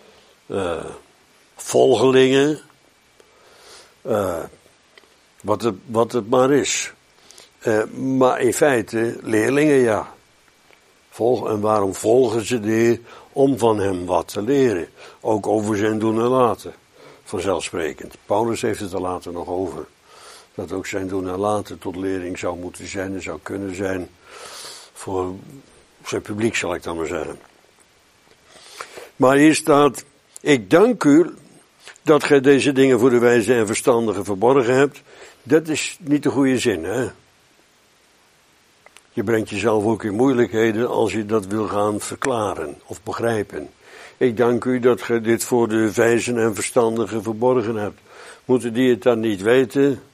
Volgelingen. Wat het maar is. Maar in feite, leerlingen ja. En waarom volgen ze de Heer? Om van hem wat te leren. Ook over zijn doen en laten. Vanzelfsprekend. Paulus heeft het er later nog over. Dat ook zijn doen en laten tot lering zou moeten zijn en zou kunnen zijn. Voor zijn publiek zal ik dan maar zeggen. Maar hier staat, ik dank u dat gij deze dingen voor de wijze en verstandigen verborgen hebt. Dat is niet de goede zin, hè. Je brengt jezelf ook in moeilijkheden als je dat wil gaan verklaren of begrijpen. Ik dank u dat gij dit voor de wijzen en verstandigen verborgen hebt. Moeten die het dan niet weten?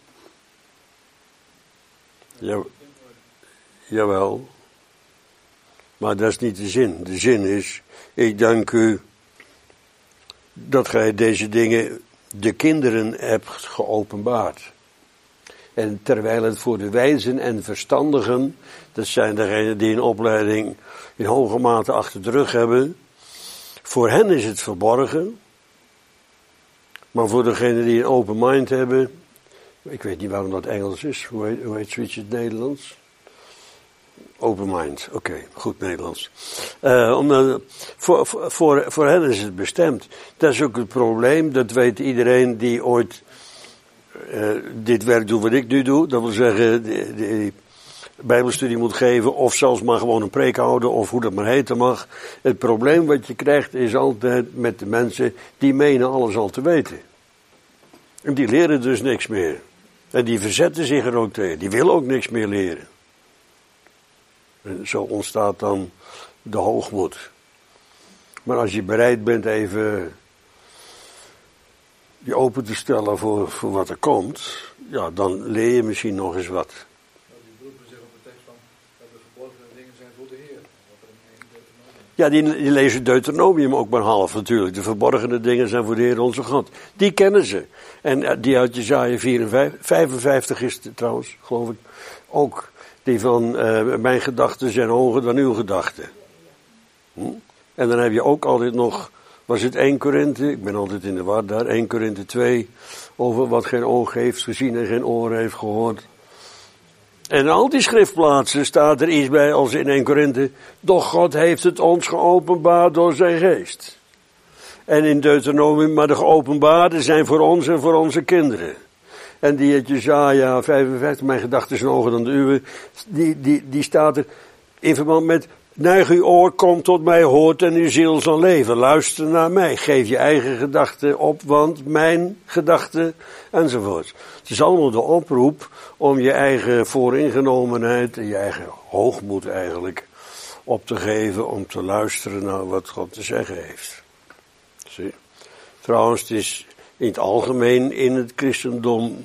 Ja, jawel. Maar dat is niet de zin. De zin is, ik dank u dat gij deze dingen de kinderen hebt geopenbaard. En terwijl het voor de wijzen en verstandigen, dat zijn degenen die een opleiding in hoge mate achter de rug hebben, voor hen is het verborgen. Maar voor degenen die een open mind hebben, ik weet niet waarom dat Engels is, hoe heet zoiets in het Nederlands? Open mind, oké, goed Nederlands. Voor hen is het bestemd. Dat is ook het probleem, dat weet iedereen die ooit dit werk doet wat ik nu doe. Dat wil zeggen, de bijbelstudie moet geven, of zelfs maar gewoon een preek houden, of hoe dat maar heten mag. Het probleem wat je krijgt is altijd met de mensen die menen alles al te weten. En die leren dus niks meer. En die verzetten zich er ook tegen. Die willen ook niks meer leren. En zo ontstaat dan de hoogmoed. Maar als je bereid bent even je open te stellen voor wat er komt, ja, dan leer je misschien nog eens wat. Die broeder zegt op de tekst van, de verborgene dingen zijn voor de Heer. Ja, die lezen Deuteronomium ook maar half natuurlijk. De verborgene dingen zijn voor de Heer onze God. Die kennen ze. En die uit Jesaja 55 is het trouwens, geloof ik, ook. Die van, mijn gedachten zijn hoger dan uw gedachten. En dan heb je ook altijd nog, was het 1 Korinthe, ik ben altijd in de war daar, 1 Korinthe 2, over wat geen oog heeft gezien en geen oor heeft gehoord. En in al die schriftplaatsen staat er iets bij als in 1 Korinthe, doch God heeft het ons geopenbaard door zijn geest. En in Deuteronomium, maar de geopenbaarden zijn voor ons en voor onze kinderen. En die uit Jesaja 55, mijn gedachten zijn hoger dan de uwe, die staat er in verband met, neig uw oor, kom tot mij, hoort en uw ziel zal leven. Luister naar mij, geef je eigen gedachten op, want mijn gedachten, enzovoort. Het is allemaal de oproep om je eigen vooringenomenheid en je eigen hoogmoed eigenlijk op te geven, om te luisteren naar wat God te zeggen heeft. Zie? Trouwens, het is in het algemeen in het christendom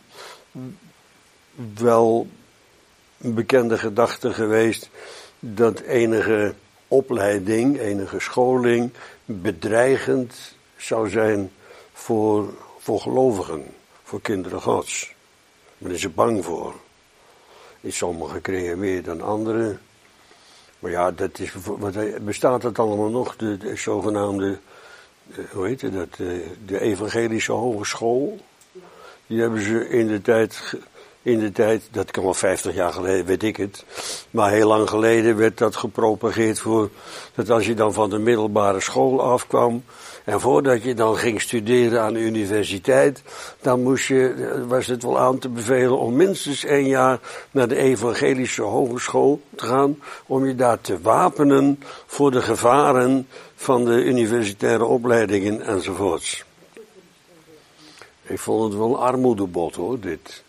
wel een bekende gedachte geweest dat enige opleiding, enige scholing bedreigend zou zijn voor gelovigen, voor kinderen Gods. Men is er bang voor. In sommige kringen meer dan andere. Maar ja, dat is, bestaat dat allemaal nog, de zogenaamde, hoe heet dat, de evangelische hogeschool. Die hebben ze in de tijd, dat kan wel 50 jaar geleden, weet ik het. Maar heel lang geleden werd dat gepropageerd voor, dat als je dan van de middelbare school afkwam, en voordat je dan ging studeren aan de universiteit, dan was het wel aan te bevelen om minstens 1 jaar naar de evangelische hogeschool te gaan, om je daar te wapenen voor de gevaren van de universitaire opleidingen enzovoorts. Ik vond het wel een armoedebod hoor, dit.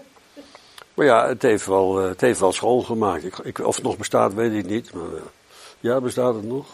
Maar ja, het heeft wel school gemaakt. Of het nog bestaat, weet ik niet. Maar Ja, bestaat het nog?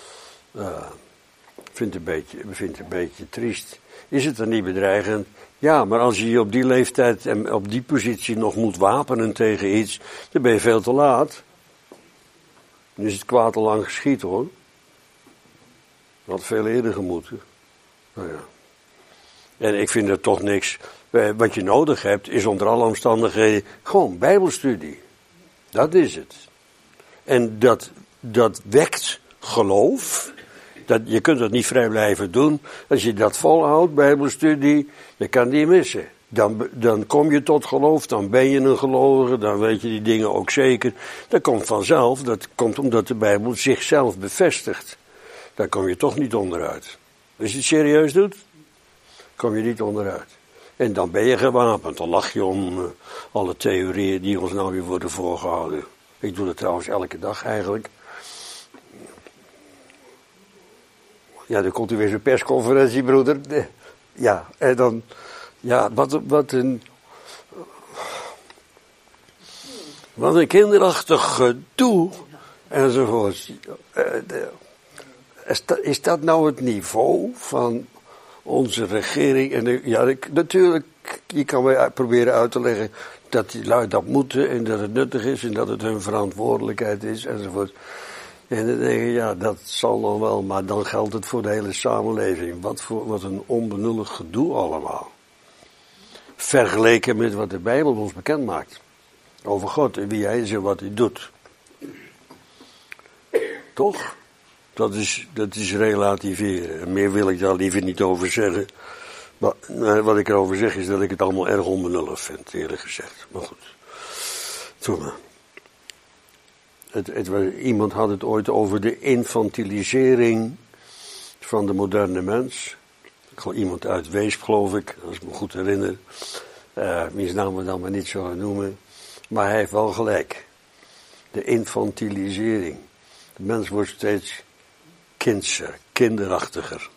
Ik vind het een beetje triest. Is het dan niet bedreigend? Ja, maar als je je op die leeftijd en op die positie nog moet wapenen tegen iets, dan ben je veel te laat. Dan is het kwaad al lang geschied, hoor. Dat had veel eerder gemoeten. Nou ja. En ik vind er toch niks. Wat je nodig hebt, is onder alle omstandigheden gewoon bijbelstudie. Dat is het. En dat wekt geloof. Je kunt dat niet vrij blijven doen. Als je dat volhoudt, bijbelstudie, je kan die missen. Dan kom je tot geloof, dan ben je een gelovige, dan weet je die dingen ook zeker. Dat komt vanzelf, dat komt omdat de Bijbel zichzelf bevestigt. Daar kom je toch niet onderuit. Als je het serieus doet, kom je niet onderuit. En dan ben je gewapend, dan lach je om alle theorieën die ons nou weer worden voorgehouden. Ik doe dat trouwens elke dag eigenlijk. Ja, dan komt er weer zo'n persconferentie, broeder. Ja, en dan... Ja, wat een kinderachtig gedoe, enzovoort. Is dat nou het niveau van onze regering? En natuurlijk, je kan mij proberen uit te leggen dat die lui dat moeten en dat het nuttig is en dat het hun verantwoordelijkheid is, enzovoort. En dan denk je, ja, dat zal dan wel, maar dan geldt het voor de hele samenleving. Wat een onbenullig gedoe allemaal. Vergeleken met wat de Bijbel ons bekend maakt. Over God en wie hij is en wat hij doet. Toch? Dat is relativeren. En meer wil ik daar liever niet over zeggen. Maar wat ik erover zeg is dat ik het allemaal erg onbenullig vind, eerlijk gezegd. Maar goed. Toen maar. Iemand had het ooit over de infantilisering van de moderne mens. Iemand uit Weesp, geloof ik, als ik me goed herinner. Wiens naam we dan maar niet zo noemen. Maar hij heeft wel gelijk. De infantilisering. De mens wordt steeds kindser, kinderachtiger.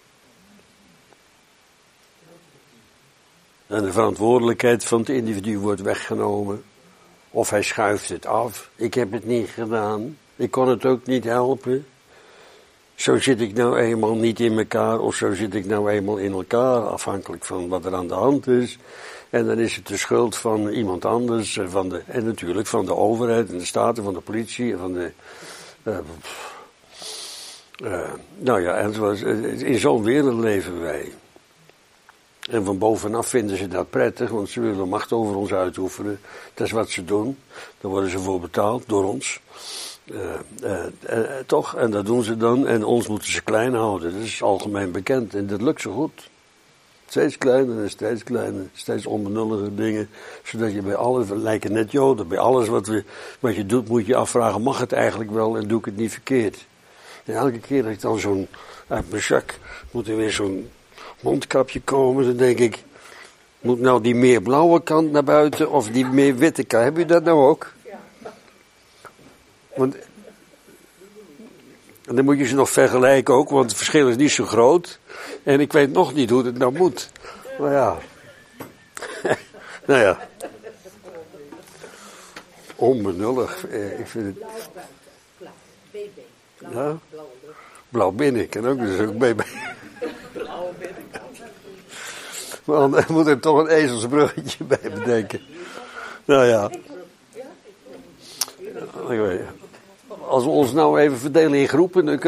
En de verantwoordelijkheid van het individu wordt weggenomen. Of hij schuift het af. Ik heb het niet gedaan. Ik kon het ook niet helpen. Zo zit ik nou eenmaal niet in elkaar, of zo zit ik nou eenmaal in elkaar, afhankelijk van wat er aan de hand is. En dan is het de schuld van iemand anders, en natuurlijk van de overheid en de staten, van de politie en van de... in zo'n wereld leven wij. En van bovenaf vinden ze dat prettig, want ze willen macht over ons uitoefenen. Dat is wat ze doen. Daar worden ze voor betaald, door ons. Toch, en dat doen ze dan, en ons moeten ze klein houden. Dat is algemeen bekend, en dat lukt zo goed. Steeds kleiner en steeds kleiner, steeds onbenulliger dingen, zodat je bij alles, we lijken net Joden, bij alles wat je doet moet je afvragen, mag het eigenlijk wel en doe ik het niet verkeerd? En elke keer dat ik dan zo'n, uit mijn zak, moet er weer zo'n mondkapje komen, dan denk ik, moet nou die meer blauwe kant naar buiten of die meer witte kant? Heb je dat nou ook? Want, en dan moet je ze nog vergelijken ook, want het verschil is niet zo groot. En ik weet nog niet hoe het nou moet. Maar ja. Nou ja. Onbenullig. Ik vind het... Ja? Blauw binnen. Kan ook dus ook BB. Blauwe binnenkant. Maar dan moet er toch een ezelsbruggetje bij bedenken. Nou ja. Ik weet, als we ons nou even verdelen in groepen, dan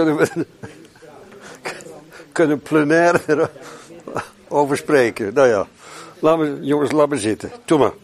kunnen plenair over spreken. Nou ja, jongens, laat me zitten. Doe maar.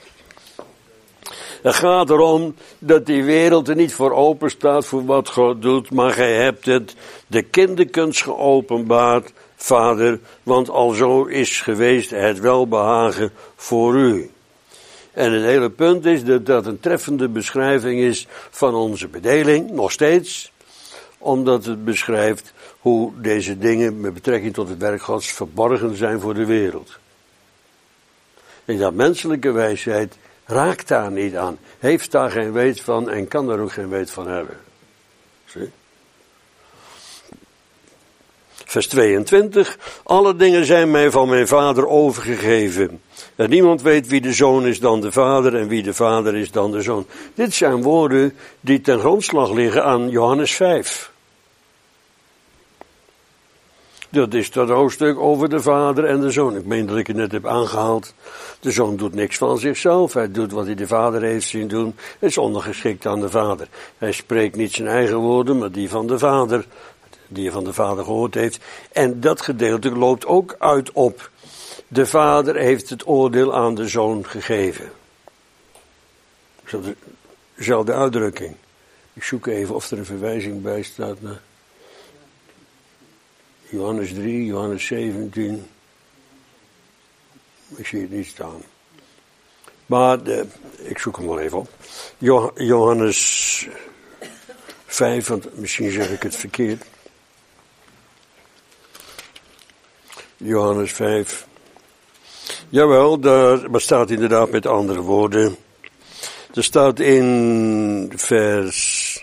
Het gaat erom dat die wereld er niet voor open staat voor wat God doet, maar gij hebt het de kinderkunst geopenbaard, Vader, want alzo is geweest het welbehagen voor u. En het hele punt is dat dat een treffende beschrijving is van onze bedeling, nog steeds, omdat het beschrijft hoe deze dingen met betrekking tot het werk Gods verborgen zijn voor de wereld. En dat menselijke wijsheid raakt daar niet aan, heeft daar geen weet van en kan daar ook geen weet van hebben. Zie? Vers 22. Alle dingen zijn mij van mijn Vader overgegeven. En niemand weet wie de Zoon is dan de Vader en wie de Vader is dan de Zoon. Dit zijn woorden die ten grondslag liggen aan Johannes 5. Dat is dat hoofdstuk over de Vader en de Zoon. Ik meen dat ik het net heb aangehaald. De Zoon doet niks van zichzelf. Hij doet wat hij de Vader heeft zien doen. Hij is ondergeschikt aan de Vader. Hij spreekt niet zijn eigen woorden, maar die van de Vader. Die hij van de Vader gehoord heeft. En dat gedeelte loopt ook uit op. De Vader heeft het oordeel aan de Zoon gegeven. Dezelfde uitdrukking. Ik zoek even of er een verwijzing bij staat naar Johannes 3, Johannes 17. Ik zie het niet staan. Maar ik zoek hem wel even op. Johannes 5, want misschien zeg ik het verkeerd. Johannes 5. Jawel, daar staat inderdaad met andere woorden. Er staat in vers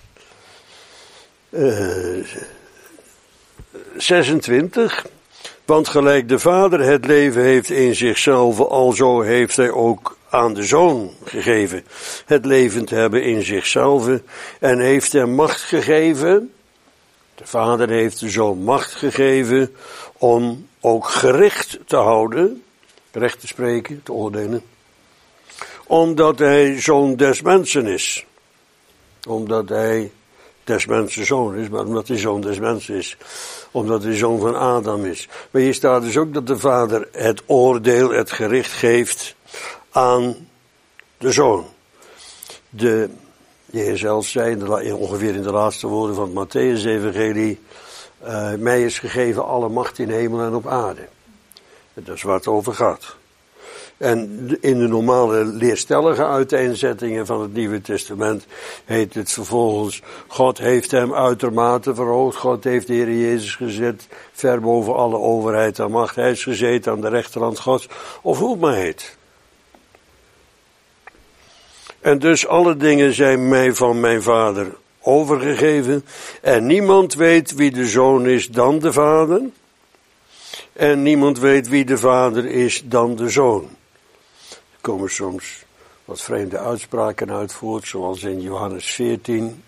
26. Want gelijk de Vader het leven heeft in zichzelf, alzo heeft hij ook aan de Zoon gegeven. Het leven te hebben in zichzelf en heeft hem macht gegeven. De Vader heeft de Zoon macht gegeven om ook gericht te houden, recht te spreken, te oordelen. Omdat hij zoon des mensen is. Omdat hij des mensen zoon is, maar omdat hij zoon des mensen is. Omdat hij zoon van Adam is. Maar hier staat dus ook dat de Vader het oordeel, het gericht geeft aan de Zoon. De Heer zelf zei, ongeveer in de laatste woorden van het Mattheüs-evangelie, mij is gegeven alle macht in hemel en op aarde. Dat is waar het over gaat. En in de normale leerstellige uiteenzettingen van het Nieuwe Testament heet het vervolgens, God heeft hem uitermate verhoogd, God heeft de Heer Jezus gezet, ver boven alle overheid en macht, hij is gezeten aan de rechterhand Gods, of hoe het maar heet. En dus alle dingen zijn mij van mijn Vader overgegeven, en niemand weet wie de Zoon is dan de Vader, en niemand weet wie de Vader is dan de Zoon. Er komen soms wat vreemde uitspraken uit voort, zoals in Johannes 14,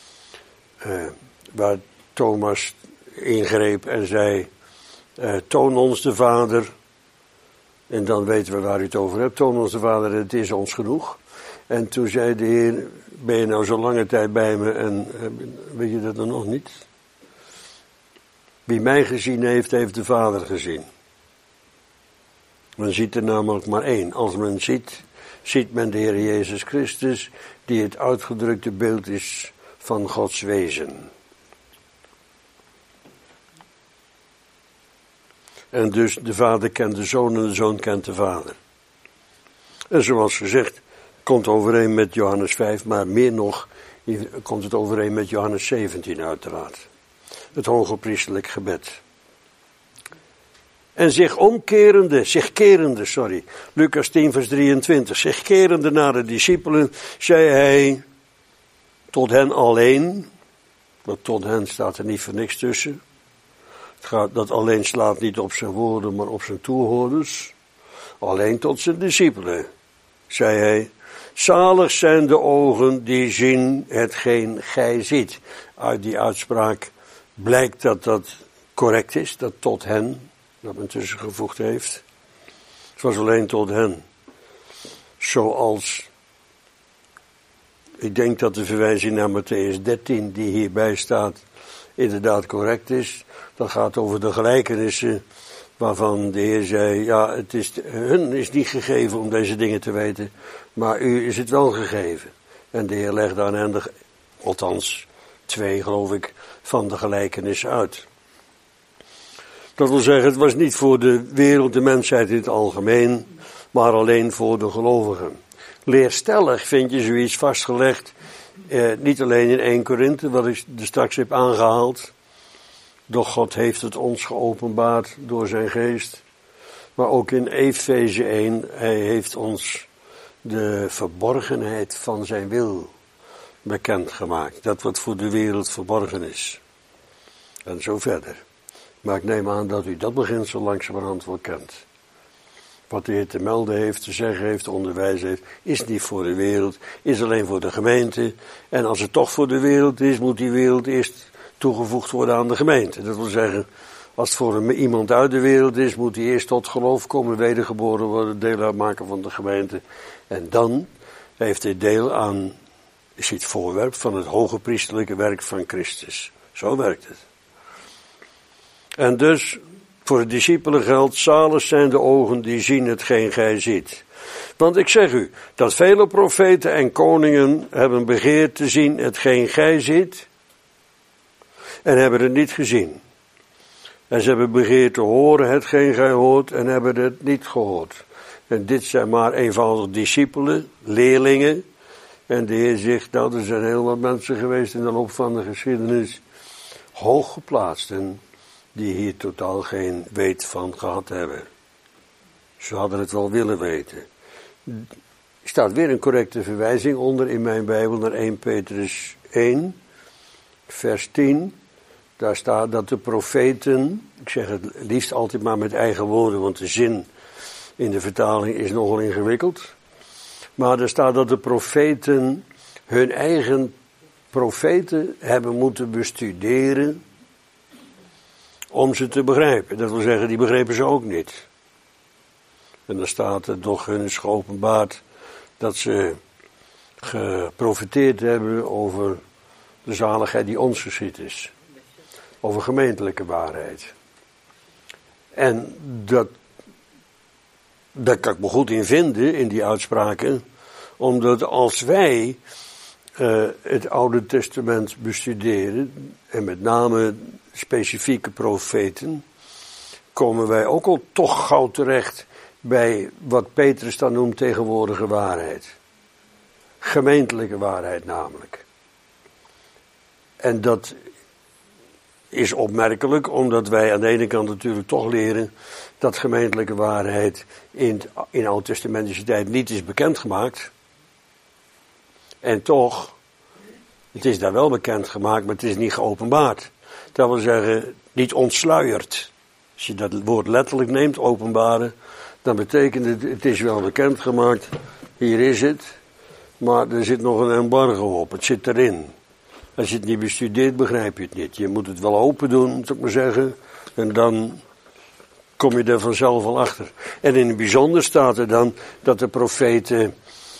waar Thomas ingreep en zei, toon ons de Vader, en dan weten we waar u het over hebt, toon ons de Vader, het is ons genoeg. En toen zei de Heer, ben je nou zo lange tijd bij me en weet je dat dan nog niet? Wie mij gezien heeft, heeft de Vader gezien. Men ziet er namelijk maar één. Als men ziet, ziet men de Heer Jezus Christus, die het uitgedrukte beeld is van Gods wezen. En dus de Vader kent de Zoon en de Zoon kent de Vader. En zoals gezegd, komt overeen met Johannes 5, maar meer nog, komt het overeen met Johannes 17 uiteraard. Het hogepriesterlijk gebed. En zich kerende, Lucas 10 vers 23, zich kerende naar de discipelen, zei hij tot hen alleen, dat tot hen staat er niet voor niks tussen. Dat alleen slaat niet op zijn woorden, maar op zijn toehoorders. Alleen tot zijn discipelen, zei hij, zalig zijn de ogen die zien hetgeen gij ziet. Uit die uitspraak blijkt dat dat correct is, dat tot hen, dat men tussengevoegd heeft. Het was alleen tot hen. Zoals, ik denk dat de verwijzing naar Mattheüs 13, die hierbij staat, inderdaad correct is. Dat gaat over de gelijkenissen waarvan de Heer zei, ja, hun is niet gegeven om deze dingen te weten, maar u is het wel gegeven. En de Heer legde aan hen, althans 2 geloof ik, van de gelijkenissen uit. Dat wil zeggen, het was niet voor de wereld, de mensheid in het algemeen, maar alleen voor de gelovigen. Leerstellig vind je zoiets vastgelegd, niet alleen in 1 Korinthe, wat ik er straks heb aangehaald. Doch God heeft het ons geopenbaard door zijn geest. Maar ook in Efeze 1, hij heeft ons de verborgenheid van zijn wil bekendgemaakt. Dat wat voor de wereld verborgen is. En zo verder. Maar ik neem aan dat u dat beginsel langzamerhand wel kent. Wat de Heer te melden heeft, te zeggen heeft, te onderwijzen heeft, is niet voor de wereld, is alleen voor de gemeente. En als het toch voor de wereld is, moet die wereld eerst toegevoegd worden aan de gemeente. Dat wil zeggen, als het voor iemand uit de wereld is, moet hij eerst tot geloof komen, wedergeboren worden, deel uitmaken van de gemeente. En dan heeft hij deel aan, is het voorwerp van het hoge priesterlijke werk van Christus. Zo werkt het. En dus, voor de discipelen geldt, zalig zijn de ogen die zien hetgeen gij ziet. Want ik zeg u, dat vele profeten en koningen hebben begeerd te zien hetgeen gij ziet, en hebben het niet gezien. En ze hebben begeerd te horen hetgeen gij hoort, en hebben het niet gehoord. En dit zijn maar eenvoudig discipelen, leerlingen. En de Heer zegt, nou, er zijn heel wat mensen geweest in de loop van de geschiedenis, hoog geplaatst, en die hier totaal geen weet van gehad hebben. Ze hadden het wel willen weten. Er staat weer een correcte verwijzing onder in mijn Bijbel naar 1 Petrus 1, vers 10. Daar staat dat de profeten, ik zeg het liefst altijd maar met eigen woorden, want de zin in de vertaling is nogal ingewikkeld. Maar er staat dat de profeten hun eigen profeten hebben moeten bestuderen om ze te begrijpen. Dat wil zeggen, die begrepen ze ook niet. En dan staat het doch hun is geopenbaard dat ze geprofiteerd hebben over de zaligheid die ons geschied is. Over gemeentelijke waarheid. En daar kan ik me goed in vinden, in die uitspraken. Omdat als wij het Oude Testament bestuderen, en met name specifieke profeten, komen wij ook al toch gauw terecht bij wat Petrus dan noemt tegenwoordige waarheid. Gemeentelijke waarheid namelijk. En dat is opmerkelijk, omdat wij aan de ene kant natuurlijk toch leren dat gemeentelijke waarheid in oud-testamentische tijd niet is bekendgemaakt. En toch, het is daar wel bekendgemaakt, maar het is niet geopenbaard. Dat wil zeggen, niet ontsluierd. Als je dat woord letterlijk neemt, openbaren, dan betekent het is wel bekendgemaakt, hier is het, maar er zit nog een embargo op, het zit erin. Als je het niet bestudeert, begrijp je het niet. Je moet het wel open doen, moet ik maar zeggen, en dan kom je er vanzelf al achter. En in het bijzonder staat er dan dat de profeten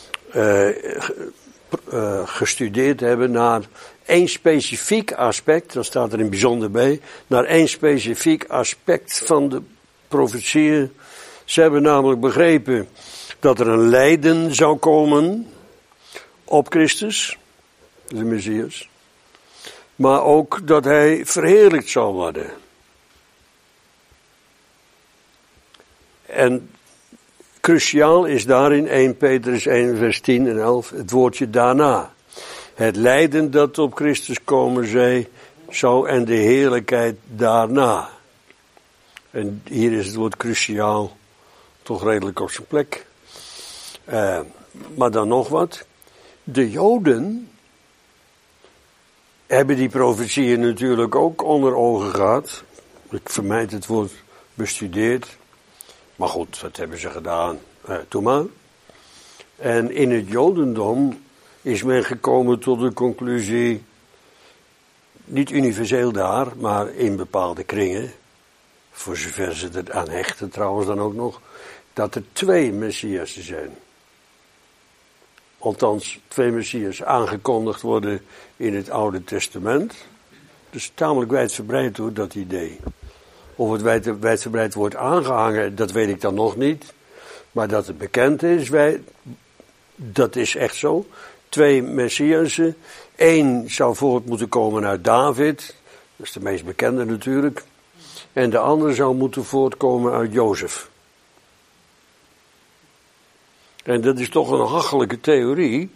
gestudeerd hebben naar één specifiek aspect, dat staat er in het bijzonder bij, naar één specifiek aspect van de profetieën. Ze hebben namelijk begrepen dat er een lijden zou komen op Christus, de Messias, maar ook dat hij verheerlijkt zou worden. En cruciaal is daarin 1 Petrus 1 vers 10 en 11 het woordje daarna. Het lijden dat op Christus komen zou en de heerlijkheid daarna. En hier is het woord cruciaal toch redelijk op zijn plek. Maar dan nog wat. De Joden hebben die profetieën natuurlijk ook onder ogen gehad. Ik vermijd het woord bestudeerd. Maar goed, dat hebben ze gedaan. Toen maar. En in het Jodendom is men gekomen tot de conclusie, niet universeel daar, maar in bepaalde kringen, voor zover ze er aan hechten trouwens dan ook nog, dat er 2 Messiassen zijn. Althans, 2 Messias aangekondigd worden in het Oude Testament. Dus tamelijk wijdverbreid hoor, dat idee. Of het wijdverbreid wordt aangehangen, dat weet ik dan nog niet. Maar dat het bekend is, dat is echt zo. 2 Messiassen. 1 zou voort moeten komen uit David. Dat is de meest bekende natuurlijk. En de andere zou moeten voortkomen uit Jozef. En dat is toch een hachelijke theorie.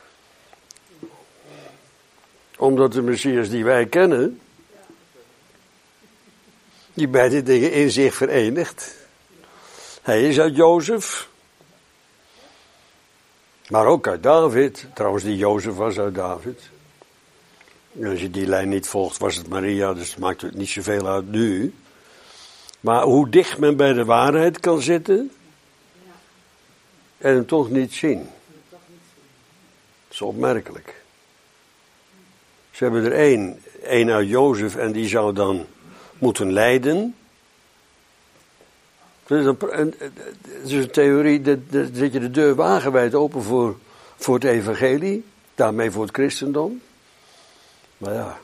Omdat de Messias die wij kennen, die beide dingen in zich verenigt. Hij is uit Jozef. Maar ook uit David. Trouwens, die Jozef was uit David. En als je die lijn niet volgt, was het Maria, dus maakt het niet zoveel uit nu. Maar hoe dicht men bij de waarheid kan zitten en hem toch niet zien. Dat is opmerkelijk. Ze hebben er één uit Jozef en die zou dan moeten lijden. Het is een theorie, dat zet je de deur wagenwijd open voor het evangelie, daarmee voor het christendom. Maar ja,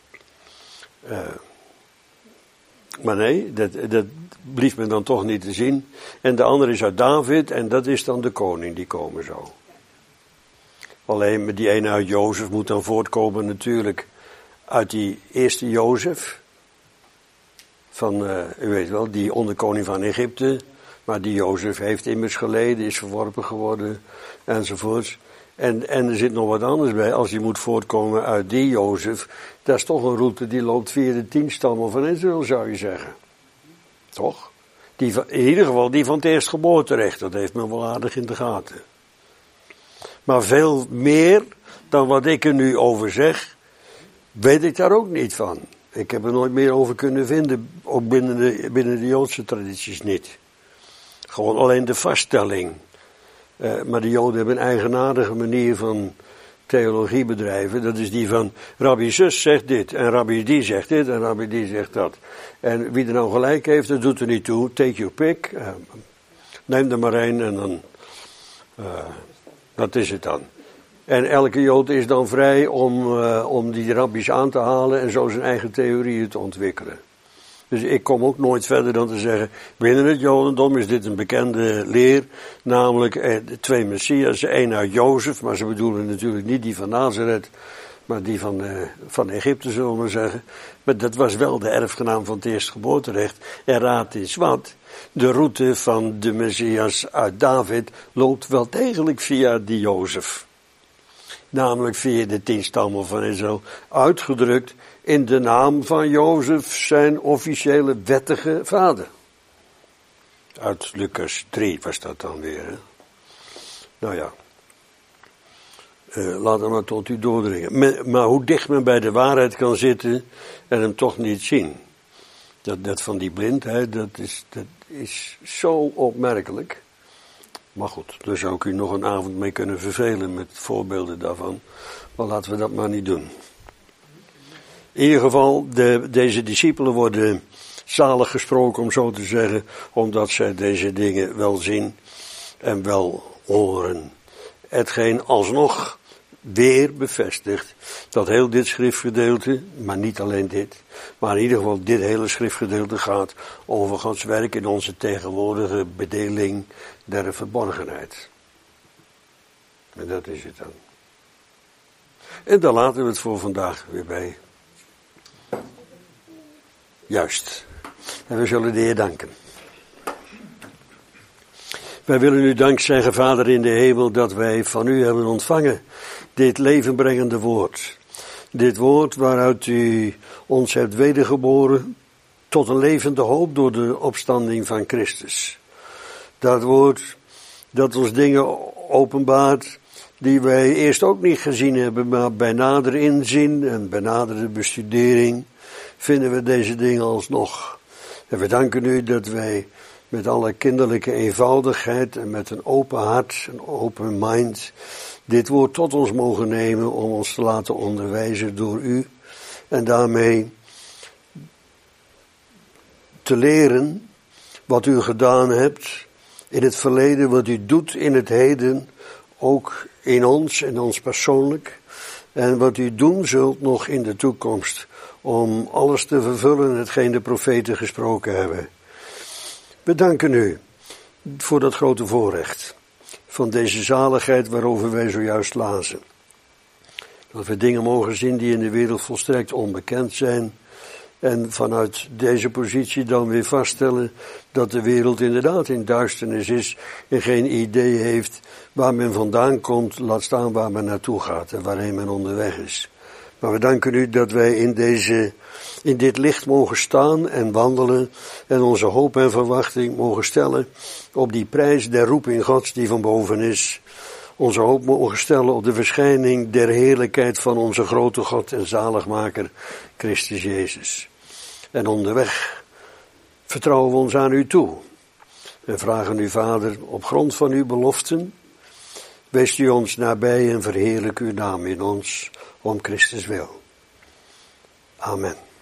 maar nee, dat blieft men dan toch niet te zien. En de andere is uit David en dat is dan de koning, die komen zo. Alleen met die ene uit Jozef moet dan voortkomen natuurlijk uit die eerste Jozef. Van, u weet wel, die onderkoning van Egypte. Maar die Jozef heeft immers geleden, is verworpen geworden, enzovoorts. En er zit nog wat anders bij, als je moet voortkomen uit die Jozef. Dat is toch een route die loopt via de 10 stammen van Israël, zou je zeggen. Toch? In ieder geval die van het eerstgeboorterecht, dat heeft men wel aardig in de gaten. Maar veel meer dan wat ik er nu over zeg, weet ik daar ook niet van. Ik heb er nooit meer over kunnen vinden, ook binnen de Joodse tradities niet. Gewoon alleen de vaststelling. Maar de Joden hebben een eigenaardige manier van theologie bedrijven. Dat is die van Rabbi zus zegt dit en Rabbi die zegt dit en Rabbi die zegt dat. En wie er nou gelijk heeft, dat doet er niet toe. Take your pick. Neem er maar één en dan... dat is het dan. En elke Jood is dan vrij om die rabbies aan te halen en zo zijn eigen theorieën te ontwikkelen. Dus ik kom ook nooit verder dan te zeggen, binnen het Jodendom is dit een bekende leer, namelijk de 2 Messias, één uit Jozef, maar ze bedoelen natuurlijk niet die van Nazareth, maar die van Egypte, zullen we maar zeggen. Maar dat was wel de erfgenaam van het eerstgeboorterecht. En raad eens wat, de route van de Messias uit David loopt wel degelijk via die Jozef. Namelijk via de 10 stammen van Israël, uitgedrukt in de naam van Jozef, zijn officiële wettige vader. Uit Lucas 3 was dat dan weer. Hè? Nou ja, laat het maar tot u doordringen. Maar hoe dicht men bij de waarheid kan zitten en hem toch niet zien. Dat van die blindheid, dat is zo opmerkelijk. Maar goed, daar zou ik u nog een avond mee kunnen vervelen met voorbeelden daarvan. Maar laten we dat maar niet doen. In ieder geval, deze discipelen worden zalig gesproken, om zo te zeggen, omdat zij deze dingen wel zien en wel horen. Hetgeen alsnog weer bevestigt dat heel dit schriftgedeelte, maar niet alleen dit, maar in ieder geval dit hele schriftgedeelte gaat over Gods werk in onze tegenwoordige bedeling der verborgenheid. En dat is het dan. En daar laten we het voor vandaag weer bij. Juist. En we zullen de Heer danken. Wij willen u dank zeggen, Vader in de hemel, dat wij van u hebben ontvangen dit levenbrengende woord. Dit woord waaruit u ons hebt wedergeboren tot een levende hoop door de opstanding van Christus. Dat woord dat ons dingen openbaart die wij eerst ook niet gezien hebben, maar bij nader inzien en bij nadere bestudering vinden we deze dingen alsnog. En we danken u dat wij met alle kinderlijke eenvoudigheid en met een open hart, een open mind, dit woord tot ons mogen nemen om ons te laten onderwijzen door u. En daarmee te leren wat u gedaan hebt in het verleden, wat u doet in het heden, ook in ons persoonlijk. En wat u doen zult nog in de toekomst om alles te vervullen hetgeen de profeten gesproken hebben. We danken u voor dat grote voorrecht van deze zaligheid waarover wij zojuist lazen. Dat we dingen mogen zien die in de wereld volstrekt onbekend zijn. En vanuit deze positie dan weer vaststellen dat de wereld inderdaad in duisternis is en geen idee heeft waar men vandaan komt, laat staan waar men naartoe gaat en waarheen men onderweg is. Maar we danken u dat wij in dit licht mogen staan en wandelen en onze hoop en verwachting mogen stellen op die prijs der roeping Gods die van boven is. Onze hoop mogen stellen op de verschijning der heerlijkheid van onze grote God en zaligmaker Christus Jezus. En onderweg vertrouwen we ons aan u toe. En vragen u, Vader, op grond van uw beloften, wees u ons nabij en verheerlijk uw naam in ons, om Christus wil. Amen.